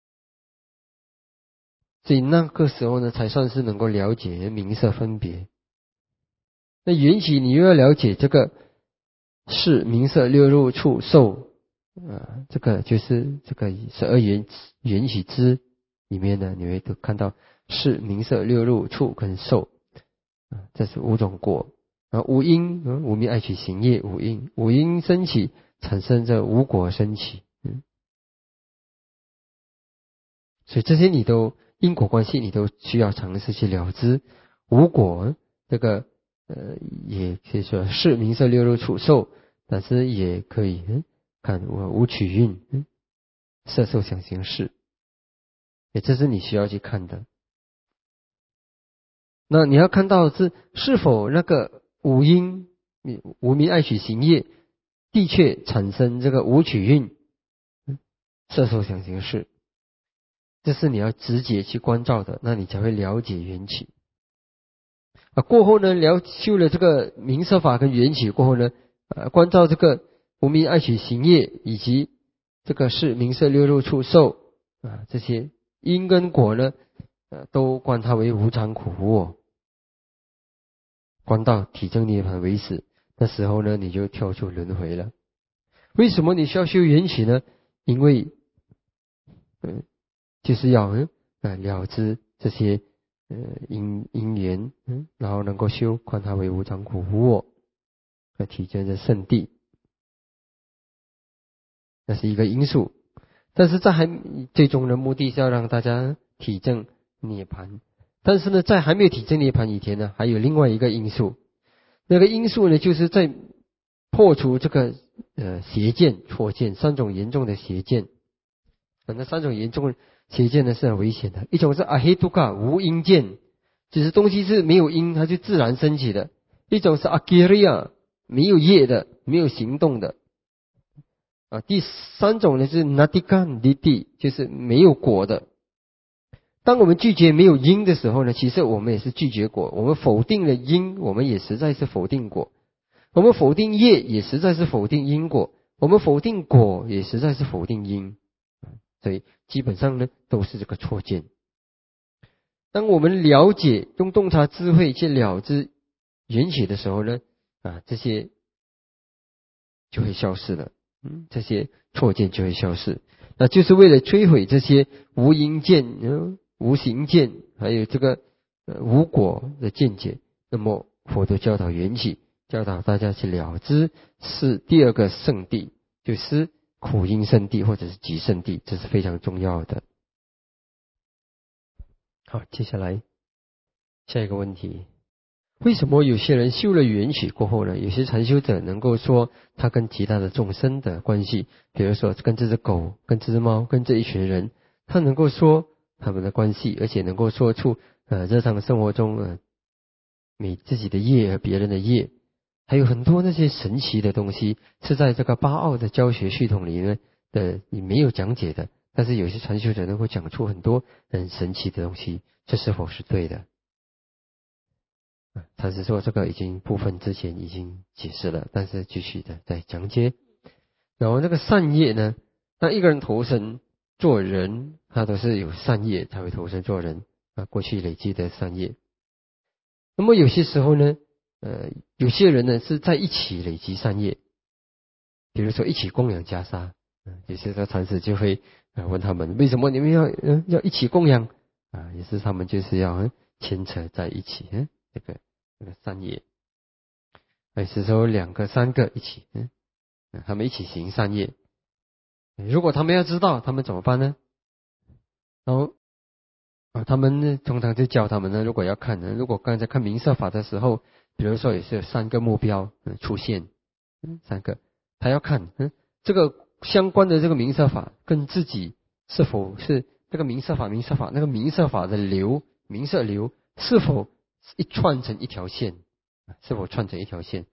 所以那个时候呢，才算是能够了解名色分别。那缘起，你又要了解这个是名色六入处受，啊，这个就是这个十二缘缘起支里面呢，你会都看到是名色六入处跟受，啊，这是五种果。啊，五因，嗯，无明爱取行业，五因，五因升起，产生这五果升起，嗯，所以这些你都。因果关系你都需要尝试去了知。无果这个呃也可以说是名色六入处受，但是也可以嗯看我无取运嗯色受想行识，也这是你需要去看的。那你要看到是是否那个五因无明爱取行业的确产生这个无取运色受想行识。这是你要直接去关照的，那你才会了解缘起。啊，过后呢，了修了这个名色法跟缘起过后呢，呃，关照这个无明爱取行业以及这个是名色六入处受啊，这些因跟果呢，呃，都观它为无常苦哦，观到体证涅槃为止，那时候呢，你就跳出轮回了。为什么你需要修缘起呢？因为，嗯。 就是要嗯啊了知这些呃因因缘，嗯，然后能够修观他为无常苦无我，来体证这圣谛，那是一个因素。但是在还最终的目的是要让大家体证涅槃。但是呢，在还没有体证涅槃以前呢，还有另外一个因素。那个因素呢，就是在破除这个呃邪见、错见三种严重的邪见。啊，那三种严重的邪见呢是很危险的。一种是阿黑杜卡无因见，就是东西是没有因，它就自然升起的；一种是阿吉利亚没有业的，没有行动的。啊，第三种呢是 Nadikan Didi， 就是没有果的。当我们拒绝没有因的时候呢，其实我们也是拒绝果。我们否定了因，我们也实在是否定果。我们否定业，也实在是否定因果。我们否定果，也实在是否定因。所以基本上呢，都是这个错见。当我们了解，用洞察智慧去了知缘起的时候呢，啊，这些就会消失了。嗯，这些错见就会消失。那就是为了摧毁这些无因见、嗯、无行见，还有这个呃无果的见解。那么佛陀教导缘起，教导大家去了知是第二个圣谛，就是苦因圣谛或者是集圣谛，这是非常重要的。好，接下来下一个问题。为什么有些人修了缘起过后呢，有些禅修者能够说他跟其他的众生的关系，比如说跟这只狗、跟这只猫、跟这一群人，他能够说他们的关系，而且能够说出呃日常生活中呃你自己的业和别人的业，还有很多那些神奇的东西是在这个巴奥的教学系统里面的你没有讲解的，但是有些禅修者能够讲出很多很神奇的东西，这是否是对的？他是说这个已经部分之前已经解释了，但是继续的在讲解。然后这个善业呢，那一个人投生做人，他都是有善业才会投生做人啊，过去累积的善业。那么有些时候呢，呃，有些人呢是在一起累积善业，比如说一起供养袈裟，嗯，有些时候禅师就会呃问他们，为什么你们要嗯要一起供养啊？也是他们就是要嗯牵扯在一起，嗯，这个。这个善业，还是说两个、三个一起，嗯，他们一起行善业。如果他们要知道，他们怎么办呢？然后啊，他们呢通常就教他们呢，如果要看呢，如果刚才看明色法的时候，比如说也是有三个目标嗯出现，嗯，三个，他要看嗯这个相关的这个明色法跟自己是否是这个明色法、明色法那个明色法的流、明色流是否一串成一条线，是否串成一条线？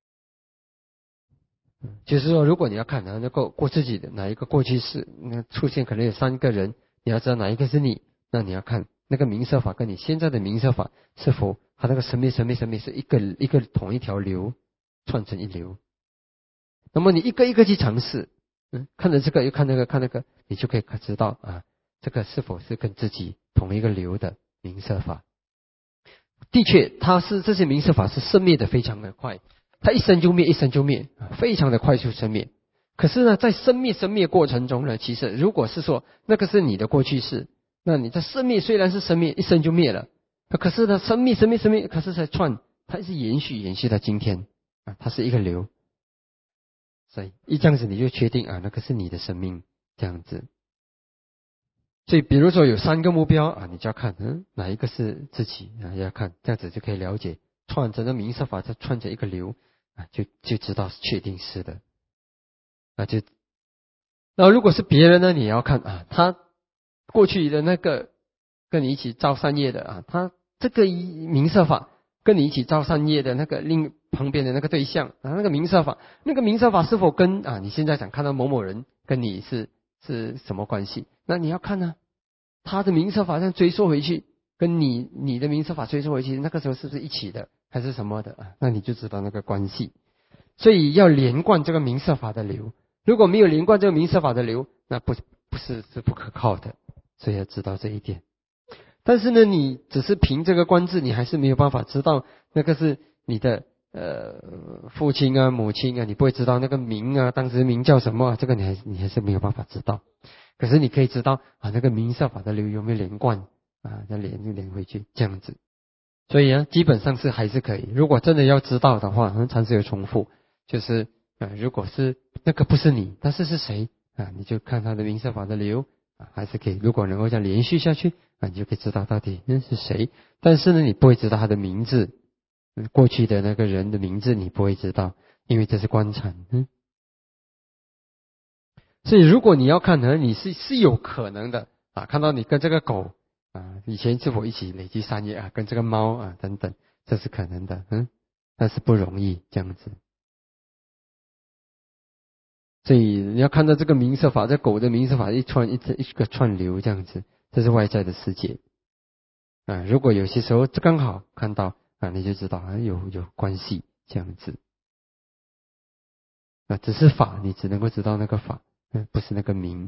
就是说，如果你要看，然后过过自己的哪一个过去式，那出现可能有三个人，你要知道哪一个是你，那你要看那个明色法跟你现在的明色法是否它那个神秘神秘神秘是一个一个同一条流串成一流。那么你一个一个去尝试，嗯，看着这个又看那个看那个，你就可以知道啊，这个是否是跟自己同一个流的明色法。的确，它是这些明色法是生灭的非常的快，它一生就灭，一生就灭，非常的快速生灭。可是呢，在生灭生灭过程中呢，其实如果是说那个是你的过去式，那你的生灭虽然是生灭，一生就灭了，可是呢，生灭生灭生灭，可是在串，它是延续延续到今天啊，它是一个流。所以一这样子你就确定啊，那个是你的生命这样子。所以，比如说有三个目标啊，你就要看，嗯，哪一个是自己啊？要看，这样子就可以了解，串着那明色法，再串着一个流啊，就就知道是确定是的，啊就，那如果是别人呢，你要看啊，他过去的那个跟你一起造善业的啊，他这个明色法跟你一起造善业的那个另旁边的那个对象啊，那个明色法，那个明色法是否跟啊你现在想看到某某人跟你是是什么关系？那你要看呢、啊。他的明色法上追溯回去，跟你你的明色法追溯回去，那个时候是不是一起的，还是什么的啊？那你就知道那个关系。所以要连贯这个明色法的流，如果没有连贯这个明色法的流，那不不是是不可靠的。所以要知道这一点。但是呢，你只是凭这个观字，你还是没有办法知道那个是你的呃父亲啊母亲啊，你不会知道那个名啊，当时名叫什么、啊，这个你还你还是没有办法知道。可是你可以知道啊，那个名色法的流有没有连贯啊，那连就连回去这样子。所以呢，基本上是还是可以。如果真的要知道的话，嗯，常是有重复，就是啊，如果是那个不是你，但是是谁啊，你就看他的名色法的流啊，还是可以。如果能够这样连续下去啊，你就可以知道到底那是谁。但是呢，你不会知道他的名字，嗯，过去的那个人的名字你不会知道，因为这是观禅。嗯，所以如果你要看呢，你是是有可能的啊，看到你跟这个狗啊，以前是否一起累积善业啊，跟这个猫啊等等。这是可能的，嗯，但是不容易这样子。所以你要看到这个名色法，这狗的名色法一串一一个串流这样子，这是外在的世界啊。如果有些时候刚好看到啊，你就知道啊有有关系这样子啊。只是法，你只能够知道那个法，嗯，不是那个名。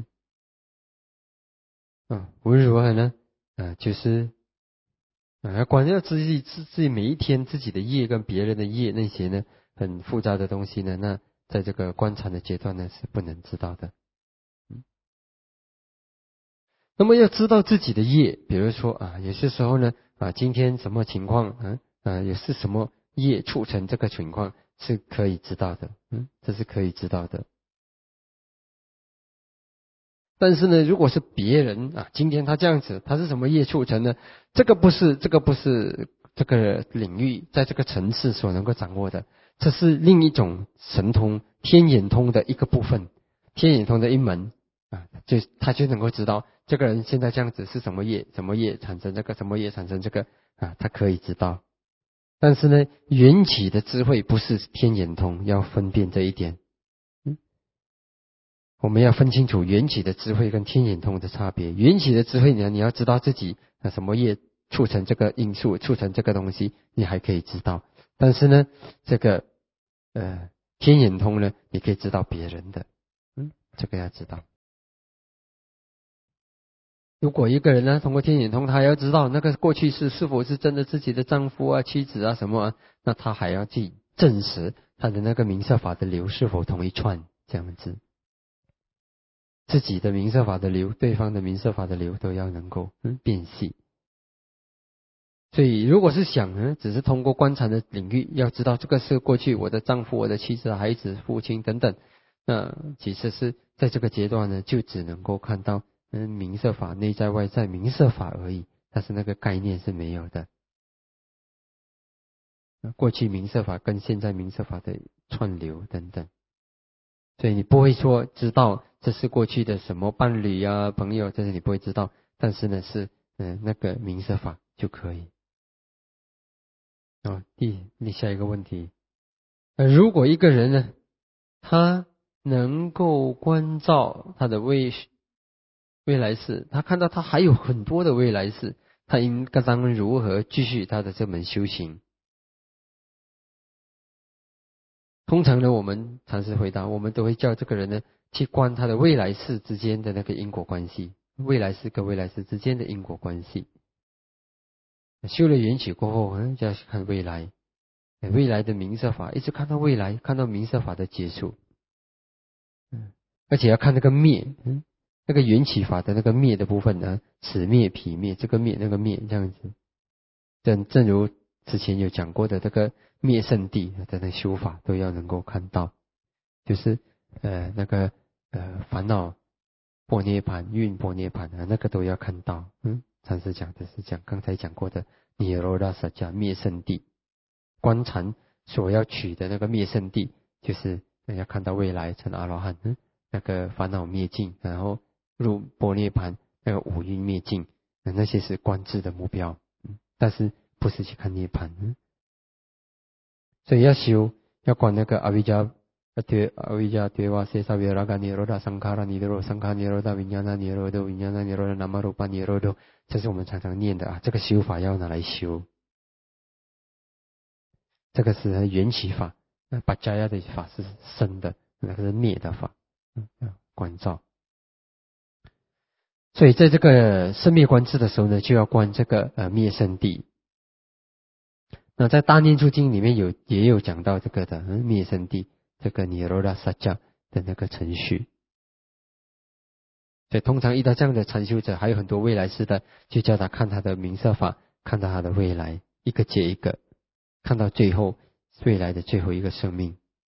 啊，无论如何呢，啊，就是啊，要关照自己自自己每一天自己的业跟别人的业那些呢，很复杂的东西呢，那在这个观察的阶段呢是不能知道的。嗯，那么要知道自己的业，比如说啊，有些时候呢啊，今天什么情况啊啊，也是什么业促成这个情况是可以知道的，嗯，这是可以知道的。但是呢，如果是别人啊，今天他这样子，他是什么业促成呢？这个不是，这个不是这个领域在这个层次所能够掌握的，这是另一种神通，天眼通的一个部分，天眼通的一门啊，就他就能够知道这个人现在这样子是什么业，什么业产生这个，什么业产生这个啊，他可以知道。但是呢，缘起的智慧不是天眼通，要分辨这一点。我们要分清楚缘起的智慧跟天眼通的差别。缘起的智慧呢，你要知道自己啊什么业促成这个因素，促成这个东西，你还可以知道。但是呢，这个呃天眼通呢，你可以知道别人的，嗯，这个要知道。如果一个人呢，通过天眼通，他要知道那个过去是是否是真的自己的丈夫啊、妻子啊什么啊，那他还要去证实他的那个名色法的流是否同一串这样子。自己的名色法的流，对方的名色法的流都要能够嗯辨析。所以如果是想呢，只是通过观察的领域，要知道这个是过去我的丈夫、我的妻子、孩子、父亲等等，那其实是在这个阶段呢，就只能够看到嗯名色法内在外在名色法而已，但是那个概念是没有的。过去名色法跟现在名色法的串流等等。所以你不会说知道这是过去的什么伴侣啊、朋友，这是你不会知道。但是呢，是嗯、呃、那个名色法就可以。哦，第你下一个问题，呃，如果一个人呢，他能够关照他的未未来世，他看到他还有很多的未来世，他应该当如何继续他的这门修行？通常呢，我们尝试回答，我们都会叫这个人呢去观他的未来世之间的那个因果关系，未来世跟未来世之间的因果关系。修了缘起过后，嗯，就要去看未来，未来的明色法，一直看到未来，看到明色法的结束，嗯，而且要看那个灭，嗯，那个缘起法的那个灭的部分呢，此灭彼灭，这个灭那个灭这样子。正正如之前有讲过的，这个灭圣地的那修法都要能够看到。就是呃那个呃烦恼破涅盘、运破涅盘啊，那个都要看到。嗯，禅师讲的是讲刚才讲过的尼罗拉萨迦灭圣地，观禅所要取的那个灭圣地，就是要看到未来成阿罗汉，嗯，那个烦恼灭尽，然后入波涅盘，那个五蕴灭尽，那些是观智的目标。嗯，但是不是去看涅盘。嗯，所以要修要观那个阿维迦。对，阿维迦对瓦塞萨维拉嘎尼罗达桑卡拉尼罗桑卡尼罗达维ညာ那尼罗多维ညာ那尼罗达那玛鲁巴尼罗多，这是我们常常念的啊。这个修法要拿来修，这个是缘起法，那巴迦亚的法是生的，那个是灭的法，嗯，观照。所以在这个生灭观智的时候呢，就要观这个呃灭生地。 那在大念处经里面有也有讲到这个的，嗯，灭生地这个尼罗拉萨迦的那个程序。所以通常遇到这样的禅修者，还有很多未来世的，就叫他看他的名色法，看到他的未来，一个接一个，看到最后未来的最后一个生命。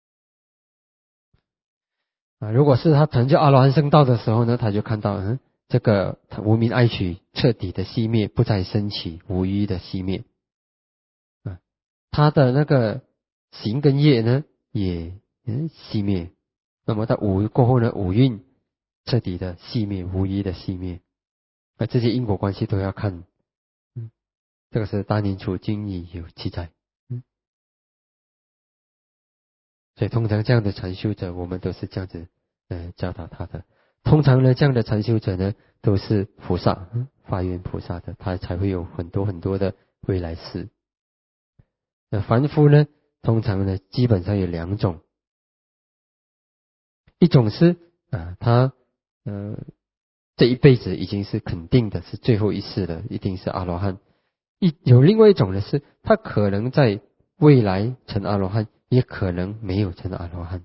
啊，如果是他成就阿罗汉圣道的时候呢，他就看到，嗯，这个无明爱取彻底的熄灭，不再升起，无余的熄灭。啊，他的那个行跟业呢，也嗯熄灭。那么到五过后呢，五蕴彻底的熄灭，无余的熄灭。那这些因果关系都要看。嗯，这个是大念处经里有记载。嗯，所以通常这样的禅修者，我们都是这样子呃教导他的。通常呢，这样的禅修者呢，都是菩萨，嗯，发愿菩萨的，他才会有很多很多的未来世。那凡夫呢，通常呢，基本上有两种，一种是啊，他呃这一辈子已经是肯定的，是最后一世的，一定是阿罗汉。一有另外一种呢，是他可能在未来成阿罗汉，也可能没有成阿罗汉。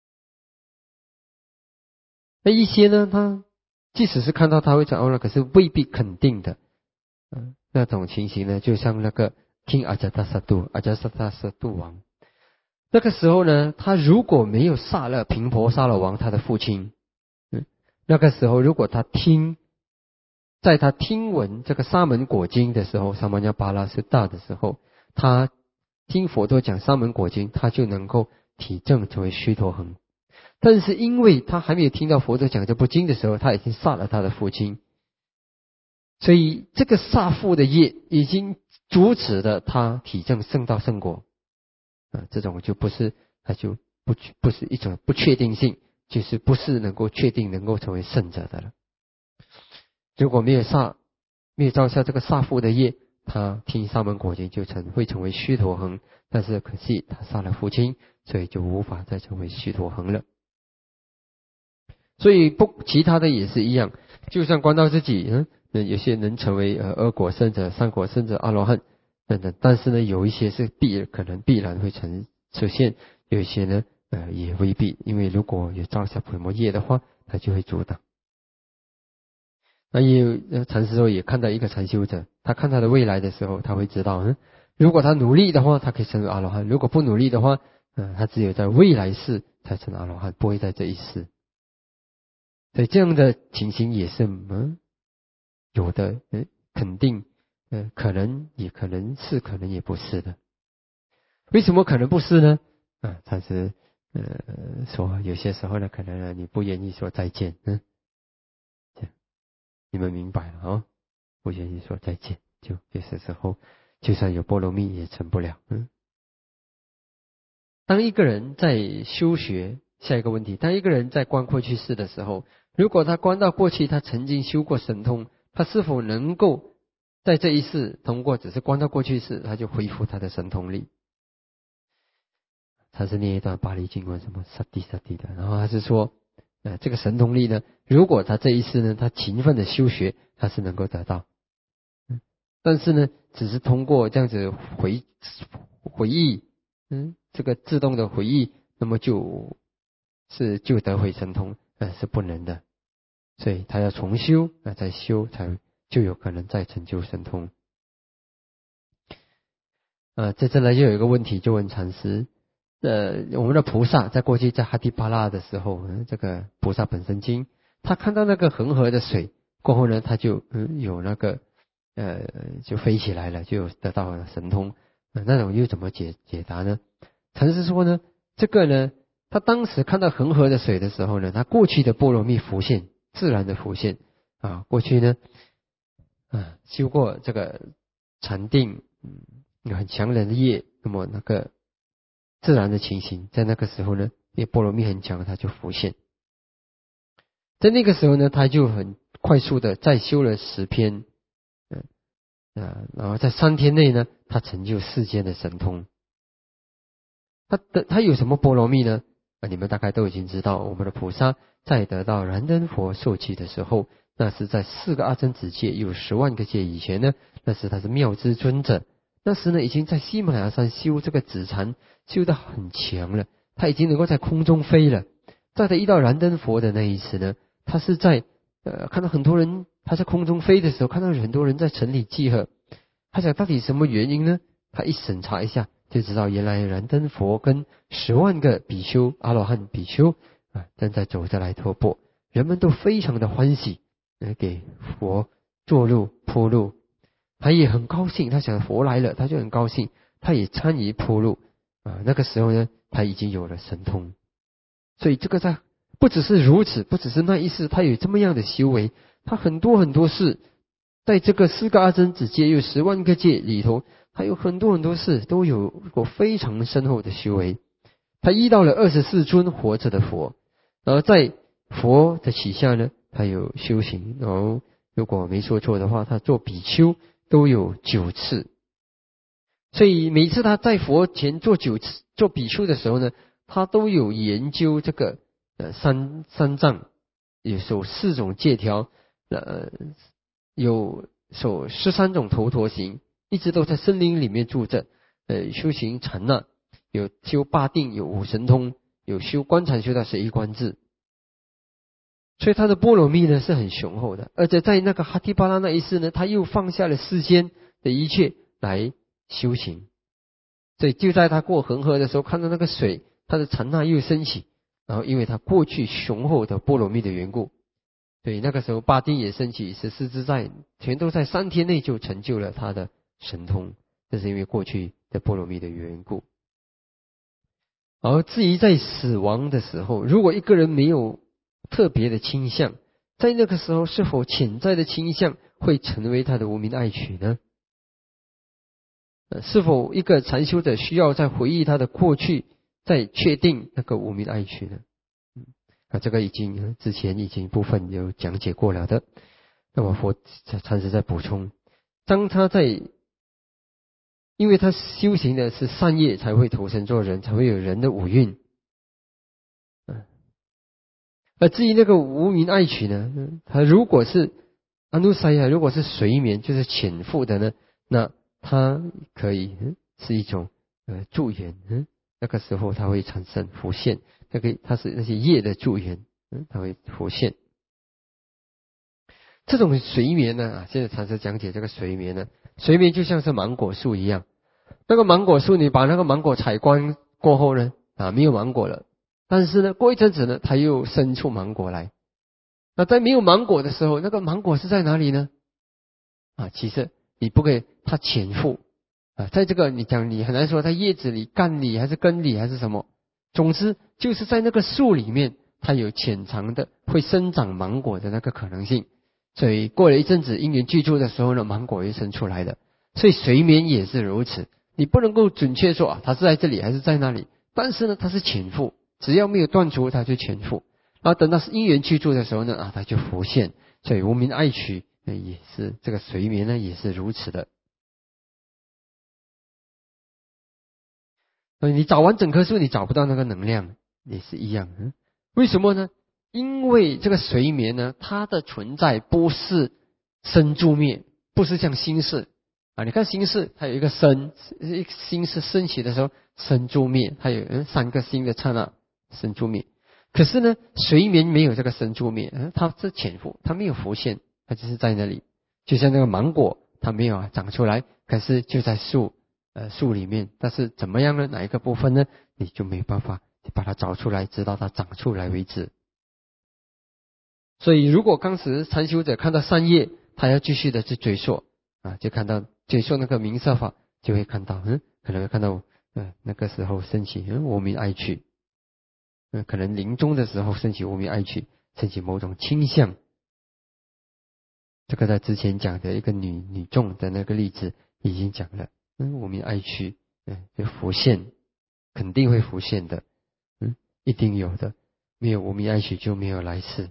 那一些呢，他即使是看到他会成阿罗汉，可是未必肯定的。嗯，那种情形呢，就像那个 King 阿加达萨杜，阿加达萨杜王。那个时候呢，他如果没有杀了频婆沙罗王他的父亲，嗯，那个时候如果他听，在他听闻这个沙门果经的时候，沙门加巴拉是大的时候，他听佛陀讲沙门果经，他就能够体证成为须陀洹。但是因为他还没有听到佛陀讲这部经的时候，他已经杀了他的父亲，所以这个杀父的业已经阻止了他体证圣道圣果。啊，这种就不是，它就不不是一种不确定性，就是不是能够确定能够成为圣者的了。如果没有杀，没有造下这个杀父的业，他听沙门果经就成会成为须陀洹，但是可惜他杀了父亲，所以就无法再成为须陀洹了。所以不，其他的也是一样，就算观到自己，嗯，有些能成为呃二果圣者、三果圣者、阿罗汉等等，但是呢，有一些是必可能必然会成出现，有一些呢，呃，也未必，因为如果有造下婆摩业的话，它就会阻挡。那也有禅师说，也看到一个禅修者，他看他的未来的时候，他会知道，嗯，如果他努力的话，他可以成为阿罗汉；如果不努力的话，嗯、呃，他只有在未来世才成阿罗汉，不会在这一世。所以这样的情形也是嗯有的，嗯，肯定。呃，可能也可能是，可能也不是的。为什么可能不是呢？啊，他是呃说有些时候呢，可能呢你不愿意说再见，嗯，这样你们明白了哦，不愿意说再见，就有些时候就算有波罗蜜也成不了，嗯。当一个人在修学，下一个问题，当一个人在观过去世的时候，如果他观到过去他曾经修过神通，他是否能够在这一世通过只是观到过去世，他就恢复他的神通力？他是念一段巴利经文什么萨蒂萨蒂的，然后他是说，呃，这个神通力呢，如果他这一世呢，他勤奋的修学，他是能够得到。嗯，但是呢，只是通过这样子回回忆，嗯，这个自动的回忆，那么就是就得回神通，呃，是不能的。所以他要重修，那再修才就有可能再成就神通。呃，在这呢又有一个问题，就问禅师，呃，我们的菩萨在过去在哈迪巴拉的时候，嗯，这个菩萨本身经，他看到那个恒河的水过后呢，他就嗯有那个呃就飞起来了，就得到了神通。呃、那种又怎么解解答呢？禅师说呢，这个呢，他当时看到恒河的水的时候呢，他过去的波罗蜜浮现，自然的浮现啊，过去呢，啊修过这个禅定，嗯。有很强人的业，那么那个自然的情形，在那个时候呢，因为波罗蜜很强，它就浮现。在那个时候呢，他就很快速的再修了十篇，嗯啊，然后在三天内呢，他成就世间的神通。他的他有什么波罗蜜呢？啊，你们大概都已经知道，我们的菩萨在得到燃灯佛受记的时候，那是在四个阿僧祇界有十万个界以前呢，那是他是妙之尊者。 那时呢已经在喜马拉雅山修这个紫禅修得很强了，他已经能够在空中飞了。在他遇到燃灯佛的那一次呢，他是在呃看到很多人他在空中飞的时候，看到很多人在城里集合，他想到底什么原因呢？他一审查一下就知道，原来燃灯佛跟十万个比丘阿罗汉比丘啊正在走着来托钵，人们都非常的欢喜，呃给佛做路铺路，他也很高兴，他想佛来了，他就很高兴，他也参与铺路啊。那个时候呢，他已经有了神通，所以这个在不只是如此，不只是那一世，他有这么样的修为，他很多很多事，在这个四个阿僧祇戒有十万个戒里头，他有很多很多事都有过非常深厚的修为。他遇到了二十四尊活着的佛，然后在佛的旗下呢，他有修行，然后如果没说错的话，他做比丘都有九次。所以每次他在佛前做九次做比丘的时候呢，他都有研究这个呃三三藏，有守四种戒条，呃有守十三种头陀行，一直都在森林里面住着，呃修行禅那，有修八定，有五神通，有修观禅修到十一观智。所以他的波罗蜜呢是很雄厚的，而且在那个哈提巴拉那一世呢，他又放下了世间的一切来修行。所以就在他过恒河的时候，看到那个水，他的禅那又升起，然后因为他过去雄厚的波罗蜜的缘故，对，那个时候八定也升起，十四自在全都在三天内就成就了他的神通，这是因为过去的波罗蜜的缘故。而至于在死亡的时候，如果一个人没有特别的倾向，在那个时候是否潜在的倾向会成为他的无明爱取呢？是否一个禅修者需要在回忆他的过去，再确定那个无明爱取呢？啊，这个已经之前已经部分有讲解过了的。那么佛禅师在补充，当他在，因为他修行的是善业，才会投身做人，才会有人的五蕴。而至于那个无明爱取呢，他如果是阿努塞亚，如果是随眠，就是潜伏的呢，那它可以是一种呃助缘，嗯，那个时候它会产生浮现，那个它是那些业的助缘，嗯，它会浮现。这种随眠呢，啊，现在禅师讲解这个随眠呢，随眠就像是芒果树一样，那个芒果树你把那个芒果采光过后呢，啊，没有芒果了，但是呢，过一阵子呢，它又生出芒果来。那在没有芒果的时候，那个芒果是在哪里呢？啊，其实你不可以，它潜伏啊，在这个你讲你很难说在叶子里、干里还是根里还是什么，总之就是在那个树里面，它有潜藏的会生长芒果的那个可能性。所以过了一阵子因缘具足的时候呢，芒果会生出来的。所以随眠也是如此，你不能够准确说啊，它是在这里还是在那里，但是呢，它是潜伏，只要没有断除，它就潜伏。然后等到是因缘具足的时候呢，啊，它就浮现。所以无明爱取也是这个随眠呢，也是如此的。所以你找完整棵树，你找不到那个能量，也是一样。嗯，为什么呢？因为这个随眠呢，它的存在不是生住灭，不是像心事啊。你看心事，它有一个生，心是升起的时候生住灭，它有三个心的刹那生住灭。可是呢，随眠没有这个生住灭，它是潜伏，它没有浮现，它只是在那里。就像那个芒果，它没有长出来，可是就在树呃树里面，但是怎么样呢？哪一个部分呢？你就没办法把它找出来，直到它长出来为止。所以如果当时禅修者看到善业，他要继续的去追溯啊，就看到追溯那个明色法，就会看到嗯，可能会看到呃那个时候升起嗯无明爱取，嗯，可能临终的时候升起无明爱取，升起某种倾向。这个在之前讲的一个女女众的那个例子已经讲了，嗯，无明爱取，嗯，就浮现，肯定会浮现的，嗯，一定有的，没有无明爱取就没有来世。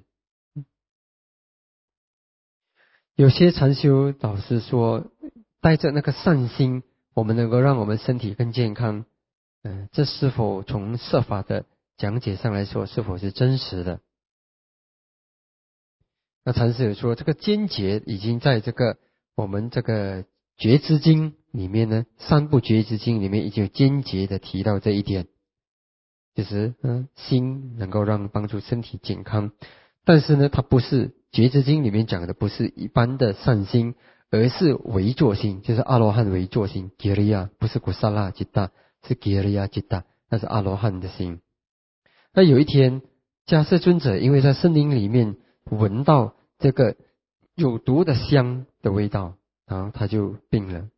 有些禅修导师说，带着那个善心，我们能够让我们身体更健康。嗯、呃，这是否从摄法的讲解上来说，是否是真实的？那禅师有说，这个间接已经在这个我们这个觉知经里面呢，三部觉知经里面已经有间接的提到这一点，就是嗯，心能够让帮助身体健康，但是呢，它不是觉知经里面讲的，不是一般的善心，而是唯作心，就是阿罗汉唯作心，吉利亚，不是古萨拉吉达，是吉利亚吉达，那是阿罗汉的心。那有一天，迦叶尊者因为在森林里面闻到这个有毒的香的味道，然后他就病了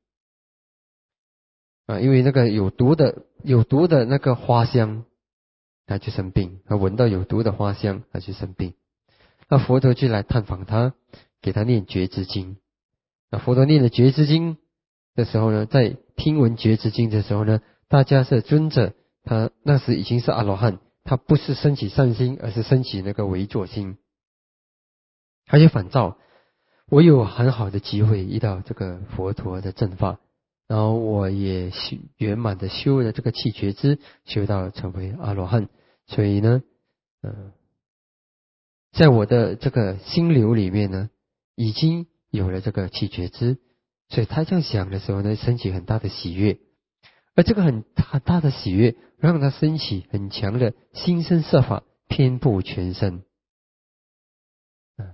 啊，因为那个有毒的有毒的那个花香，他就生病。他闻到有毒的花香，他就生病。那佛陀就来探访他，给他念觉知经。那佛陀念了觉知经的时候呢，在听闻觉知经的时候呢，大迦叶尊者他那时已经是阿罗汉，他不是升起善心，而是升起那个唯作心。他就反照，我有很好的机会遇到这个佛陀的正法，然后我也圆满的修了这个气觉知，修到成为阿罗汉。所以呢，呃，在我的这个心流里面呢，已经有了这个气觉知，所以他这样想的时候呢，升起很大的喜悦，而这个很很大的喜悦，让他升起很强的心身摄法，遍布全身。嗯，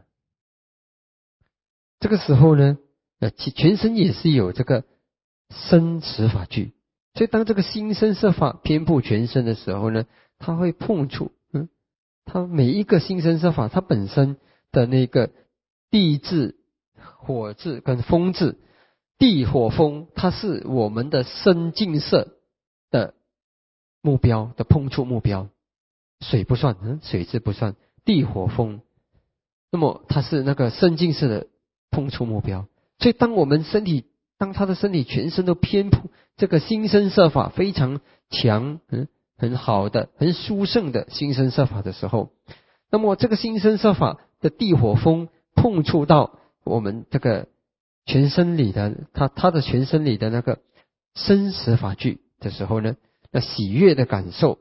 这个时候呢，呃，全身也是有这个身持法具，所以当这个心身摄法遍布全身的时候呢，它会碰触，嗯，它每一个心身摄法，它本身的那个地质、火质跟风质，地火风，它是我们的身净色的目标的碰触目标，水不算，嗯，水质不算，地火风，那么它是那个身净色的碰触目标。所以当我们身体，当他的身体全身都偏普，这个心身摄法非常强，嗯，很好的、很殊胜的心身摄法的时候，那么这个心身摄法的地火风碰触到我们这个全身里的，他他的全身里的那个身持法具的时候呢，那喜悦的感受，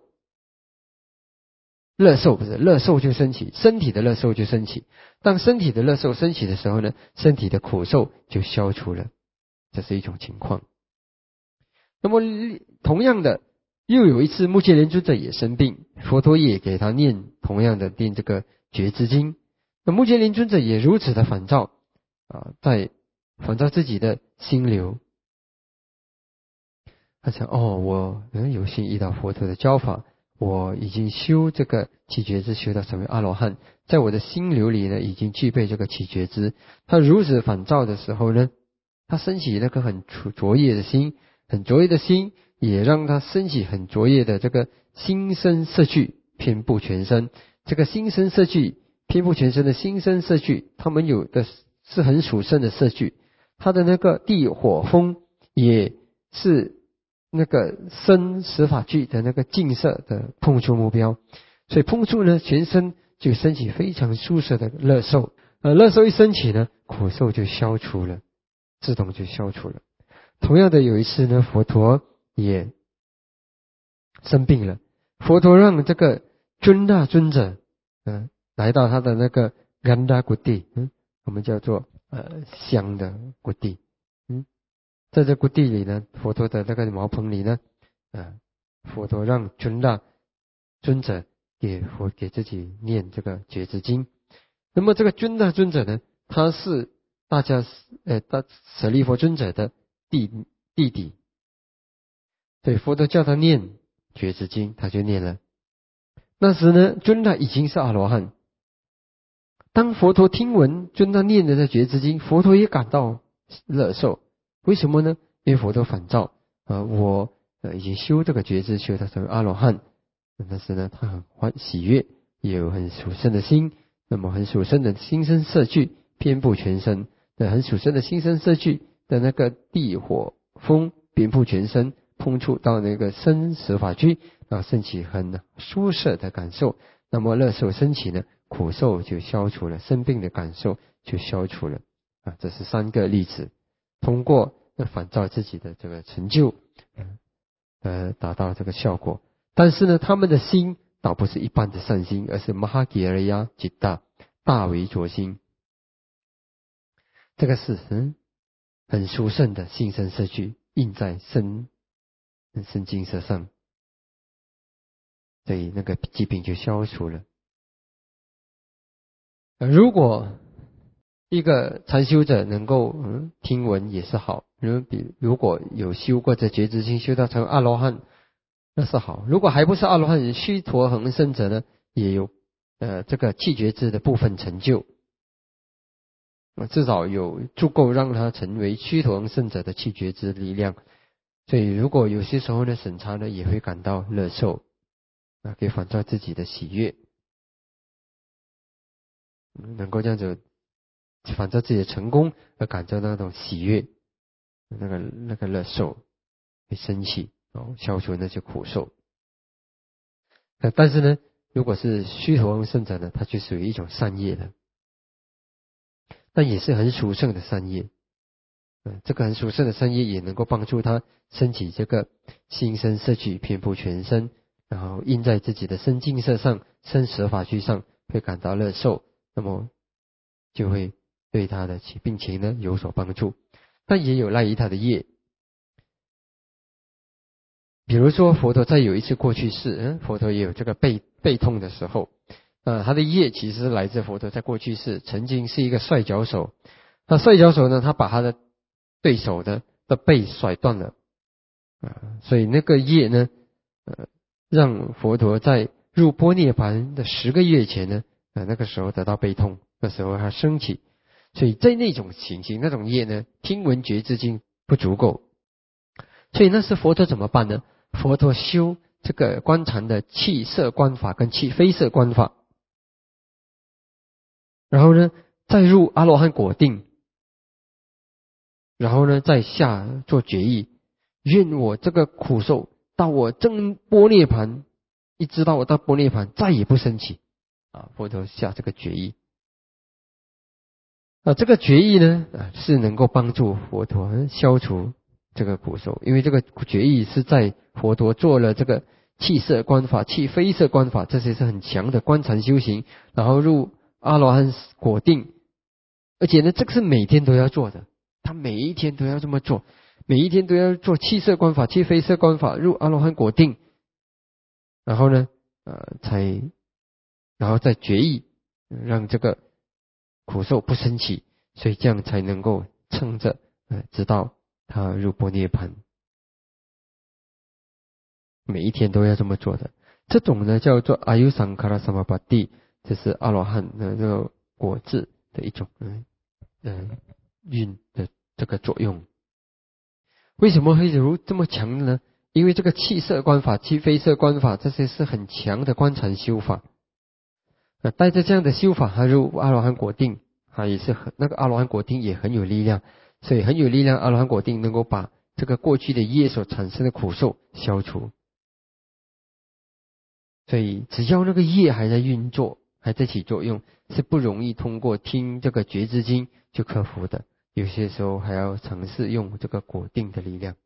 乐受不是乐受就升起，身体的乐受就升起。当身体的乐受升起的时候呢，身体的苦受就消除了，这是一种情况。那么同样的，又有一次目犍连尊者也生病，佛陀也给他念同样的念这个觉知经。那目犍连尊者也如此的反照啊，在反照自己的心流。他想，哦，我能有幸遇到佛陀的教法，我已经修这个气觉知，修到成为阿罗汉，在我的心流里呢，已经具备这个气觉知。他如此反照的时候呢，他升起那个很卓越的心，很卓越的心，也让他升起很卓越的这个心身摄具，遍布全身。这个心身摄具，遍布全身的心身摄具，他们有的是很属圣的摄具，他的那个地火风也是那个身持法具的那个净色的碰触目标，所以碰触呢，全身就升起非常舒适的乐受，呃，乐受一升起呢，苦受就消除了，自动就消除了。同样的，有一次呢，佛陀也生病了，佛陀让这个尊大尊者，嗯、呃，来到他的那个甘达谷地，嗯，我们叫做呃香的谷地，嗯。在这谷地里呢，佛陀的那个茅棚里呢，啊，佛陀让尊大尊者给佛给自己念这个觉知经。那么这个尊大尊者呢，他是大家呃大舍利弗尊者的弟弟弟，对，佛陀叫他念觉知经，他就念了。那时呢，尊大已经是阿罗汉。当佛陀听闻尊大念的这觉知经，佛陀也感到乐受。为什么呢？因为佛陀反照啊、呃，我呃已经修这个觉知，修到成为阿罗汉，但是呢，他很欢喜悦，也有很殊胜的心，那么很殊胜的心身摄具，遍布全身，那很殊胜的心身摄具的那个地火风遍布全身，碰触到那个身持法具，啊，升起很舒适的感受，那么乐受升起呢，苦受就消除了，生病的感受就消除了啊，这是三个例子。通过反照自己的这个成就，呃，达到这个效果。但是呢，他们的心倒不是一般的善心，而是马哈吉尔亚吉大大为着心。这个是嗯很殊胜的性身色具印在身身金色上，所以那个疾病就消除了。如果一个禅修者能够嗯听闻也是好，如比如果有修过这觉知心，修到成阿罗汉，那是好。如果还不是阿罗汉，须陀恒生者呢，也有呃这个气觉知的部分成就，至少有足够让他成为须陀恒生者的气觉知力量。所以如果有些时候呢审查呢也会感到乐受啊，可以反照自己的喜悦，能够这样子反照自己的成功而感受到那种喜悦，那个那个乐受会升起，哦，消除那些苦受。但是呢，如果是须陀恒生者呢，它就属于一种善业了，但也是很殊胜的善业。嗯，这个很殊胜的善业也能够帮助他升起这个心身摄取遍布全身，然后印在自己的身净色上、身舍法具上，会感到乐受，那么就会对他的病情呢有所帮助。但也有赖于他的业，比如说佛陀在有一次过去世，嗯，佛陀也有这个背背痛的时候，呃，他的业其实来自佛陀在过去世曾经是一个摔跤手，那摔跤手呢，他把他的对手的的背甩断了，啊，所以那个业呢，呃，让佛陀在入般涅槃的十个月前呢，呃，那个时候得到背痛，那时候他升起，所以在那种情形，那种业呢，听闻觉知经不足够，所以那是佛陀怎么办呢？佛陀修这个观禅的气色观法跟气非色观法，然后呢，再入阿罗汉果定。然后呢，再下做决议，愿我这个苦受到我证般涅槃，一直到我到般涅槃再也不升起啊！佛陀下这个决议啊，这个决议呢啊是能够帮助佛陀消除这个苦受，因为这个决议是在佛陀做了这个气色观法、气非色观法，这些是很强的观禅修行，然后入阿罗汉果定，而且呢，这个是每天都要做的。他每一天都要这么做，每一天都要做气色观法、气非色观法，入阿罗汉果定，然后呢，呃，才，然后再决议，让这个苦受不升起，所以这样才能够撑着，呃，直到他入般涅槃。每一天都要这么做的，这种呢叫做阿尤桑卡拉萨玛巴蒂，这是阿罗汉的这个果智的一种，嗯嗯。运的这个作用，为什么会有这么强呢？因为这个气色观法、气非色观法，这些是很强的观禅修法。那带着这样的修法，他入阿罗汉果定，他也是很那个阿罗汉果定也很有力量，所以很有力量。阿罗汉果定能够把这个过去的业所产生的苦受消除。所以只要那个业还在运作，还在起作用，是不容易通过听这个觉知经就克服的。有些时候还要尝试用这个果定的力量。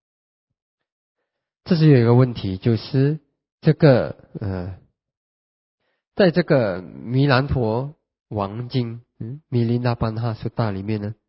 这是有一个问题，就是这个呃，在这个弥兰陀王经嗯弥林达班哈苏大里面呢，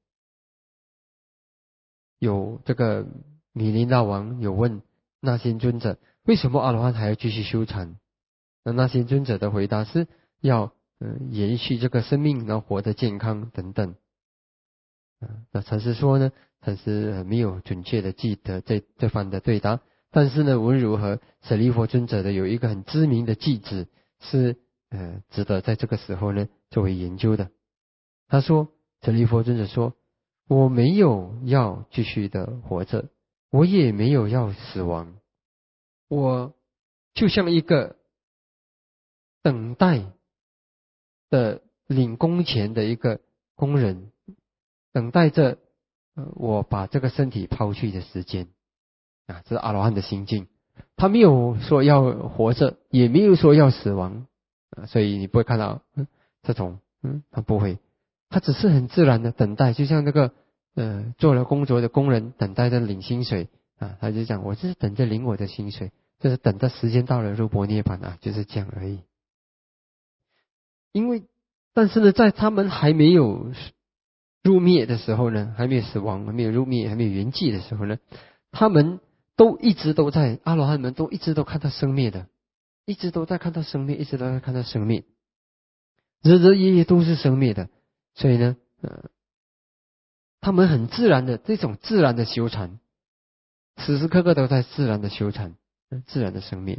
有这个弥林大王有问那仙尊者，为什么阿罗汉还要继续修禅？那那仙尊者的回答是要呃延续这个生命，然后活得健康等等。那禅师说呢，禅师没有准确的记得这这番的对答，但是呢，无论如何，舍利弗尊者的有一个很知名的句子是呃值得在这个时候呢作为研究的。他说，舍利弗尊者说，我没有要继续的活着，我也没有要死亡，我就像一个等待的领工钱的一个工人，等待着呃我把这个身体抛弃的时间啊，这是阿罗汉的心境。他没有说要活着，也没有说要死亡啊，所以你不会看到嗯这种嗯他不会，他只是很自然的等待，就像那个呃做了工作的工人等待着领薪水啊，他就讲我就是等着领我的薪水，就是等着时间到了入般涅槃啊，就是这样而已。因为但是呢，在他们还没有入灭的时候呢，还没有死亡，还没有入灭，还没有圆寂的时候呢，他们都一直都在，阿罗汉们都一直都看到生灭的，一直都在看到生灭，一直都在看到生灭，日日夜夜都是生灭的。所以呢，呃，他们很自然的这种自然的修禅，时时刻刻都在自然的修禅，自然的生灭。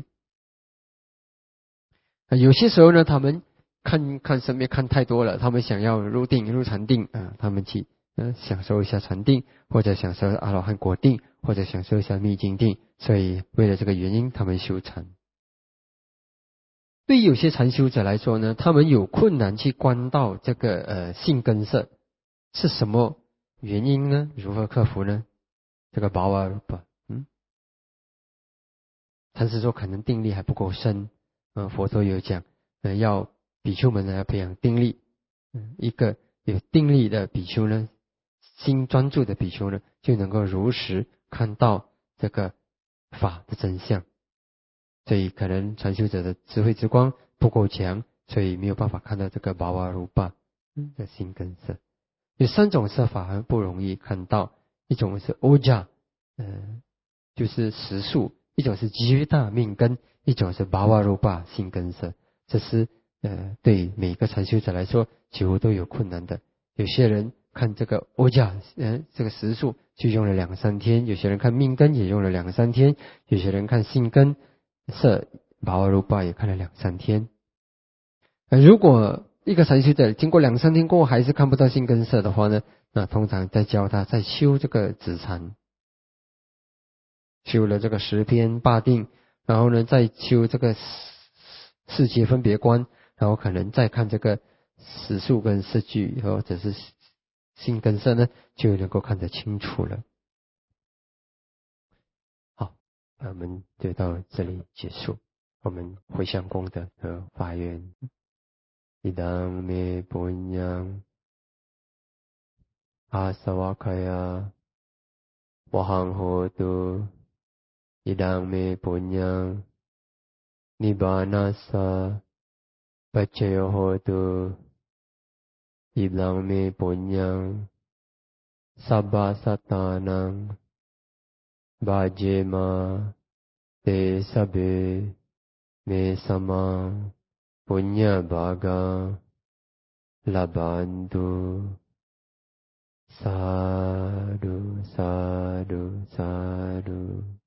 有些时候呢，他们看看生灭看太多了，他们想要入定入禅定啊，他们去呃享受一下禅定，或者享受阿罗汉果定，或者享受一下密经定。所以为了这个原因，他们修禅。对于有些禅修者来说呢，他们有困难去观到这个呃性根色是什么原因呢？如何克服呢？这个巴瓦鲁巴，嗯，禅师说可能定力还不够深，嗯、呃，佛陀有讲，呃，要比丘们呢要培养定力，嗯，一个有定力的比丘呢，心专注的比丘呢，就能够如实看到这个法的真相。所以可能禅修者的智慧之光不够强，所以没有办法看到这个巴瓦鲁巴的心根色。有三种色法很不容易看到，一种是欧迦，呃，就是实数；一种是吉大命根；一种是巴瓦鲁巴心根色。这是呃对每个禅修者来说几乎都有困难的。有些人看这个欧迦，呃，这个实数就用了两三天；有些人看命根也用了两三天；有些人看心根色巴瓦鲁巴也看了两三天。呃，如果一个禅修者经过两三天过后还是看不到性根色的话呢，那通常再教他再修这个止禅，修了这个十篇八定，然后呢再修这个四节分别观，然后可能再看这个实数跟四句或者是性根色呢，就能够看得清楚了。好，那我们就到这里结束。我们回向功德和发愿。Idang me punyang asawakaya wahang hotu. Idang me punyang nibbanasa paccaya hotu. Idang me punyang sabba satanang bhajema te sabbe me samang punya bhaga labantu. Sadhu, sadhu, sadhu.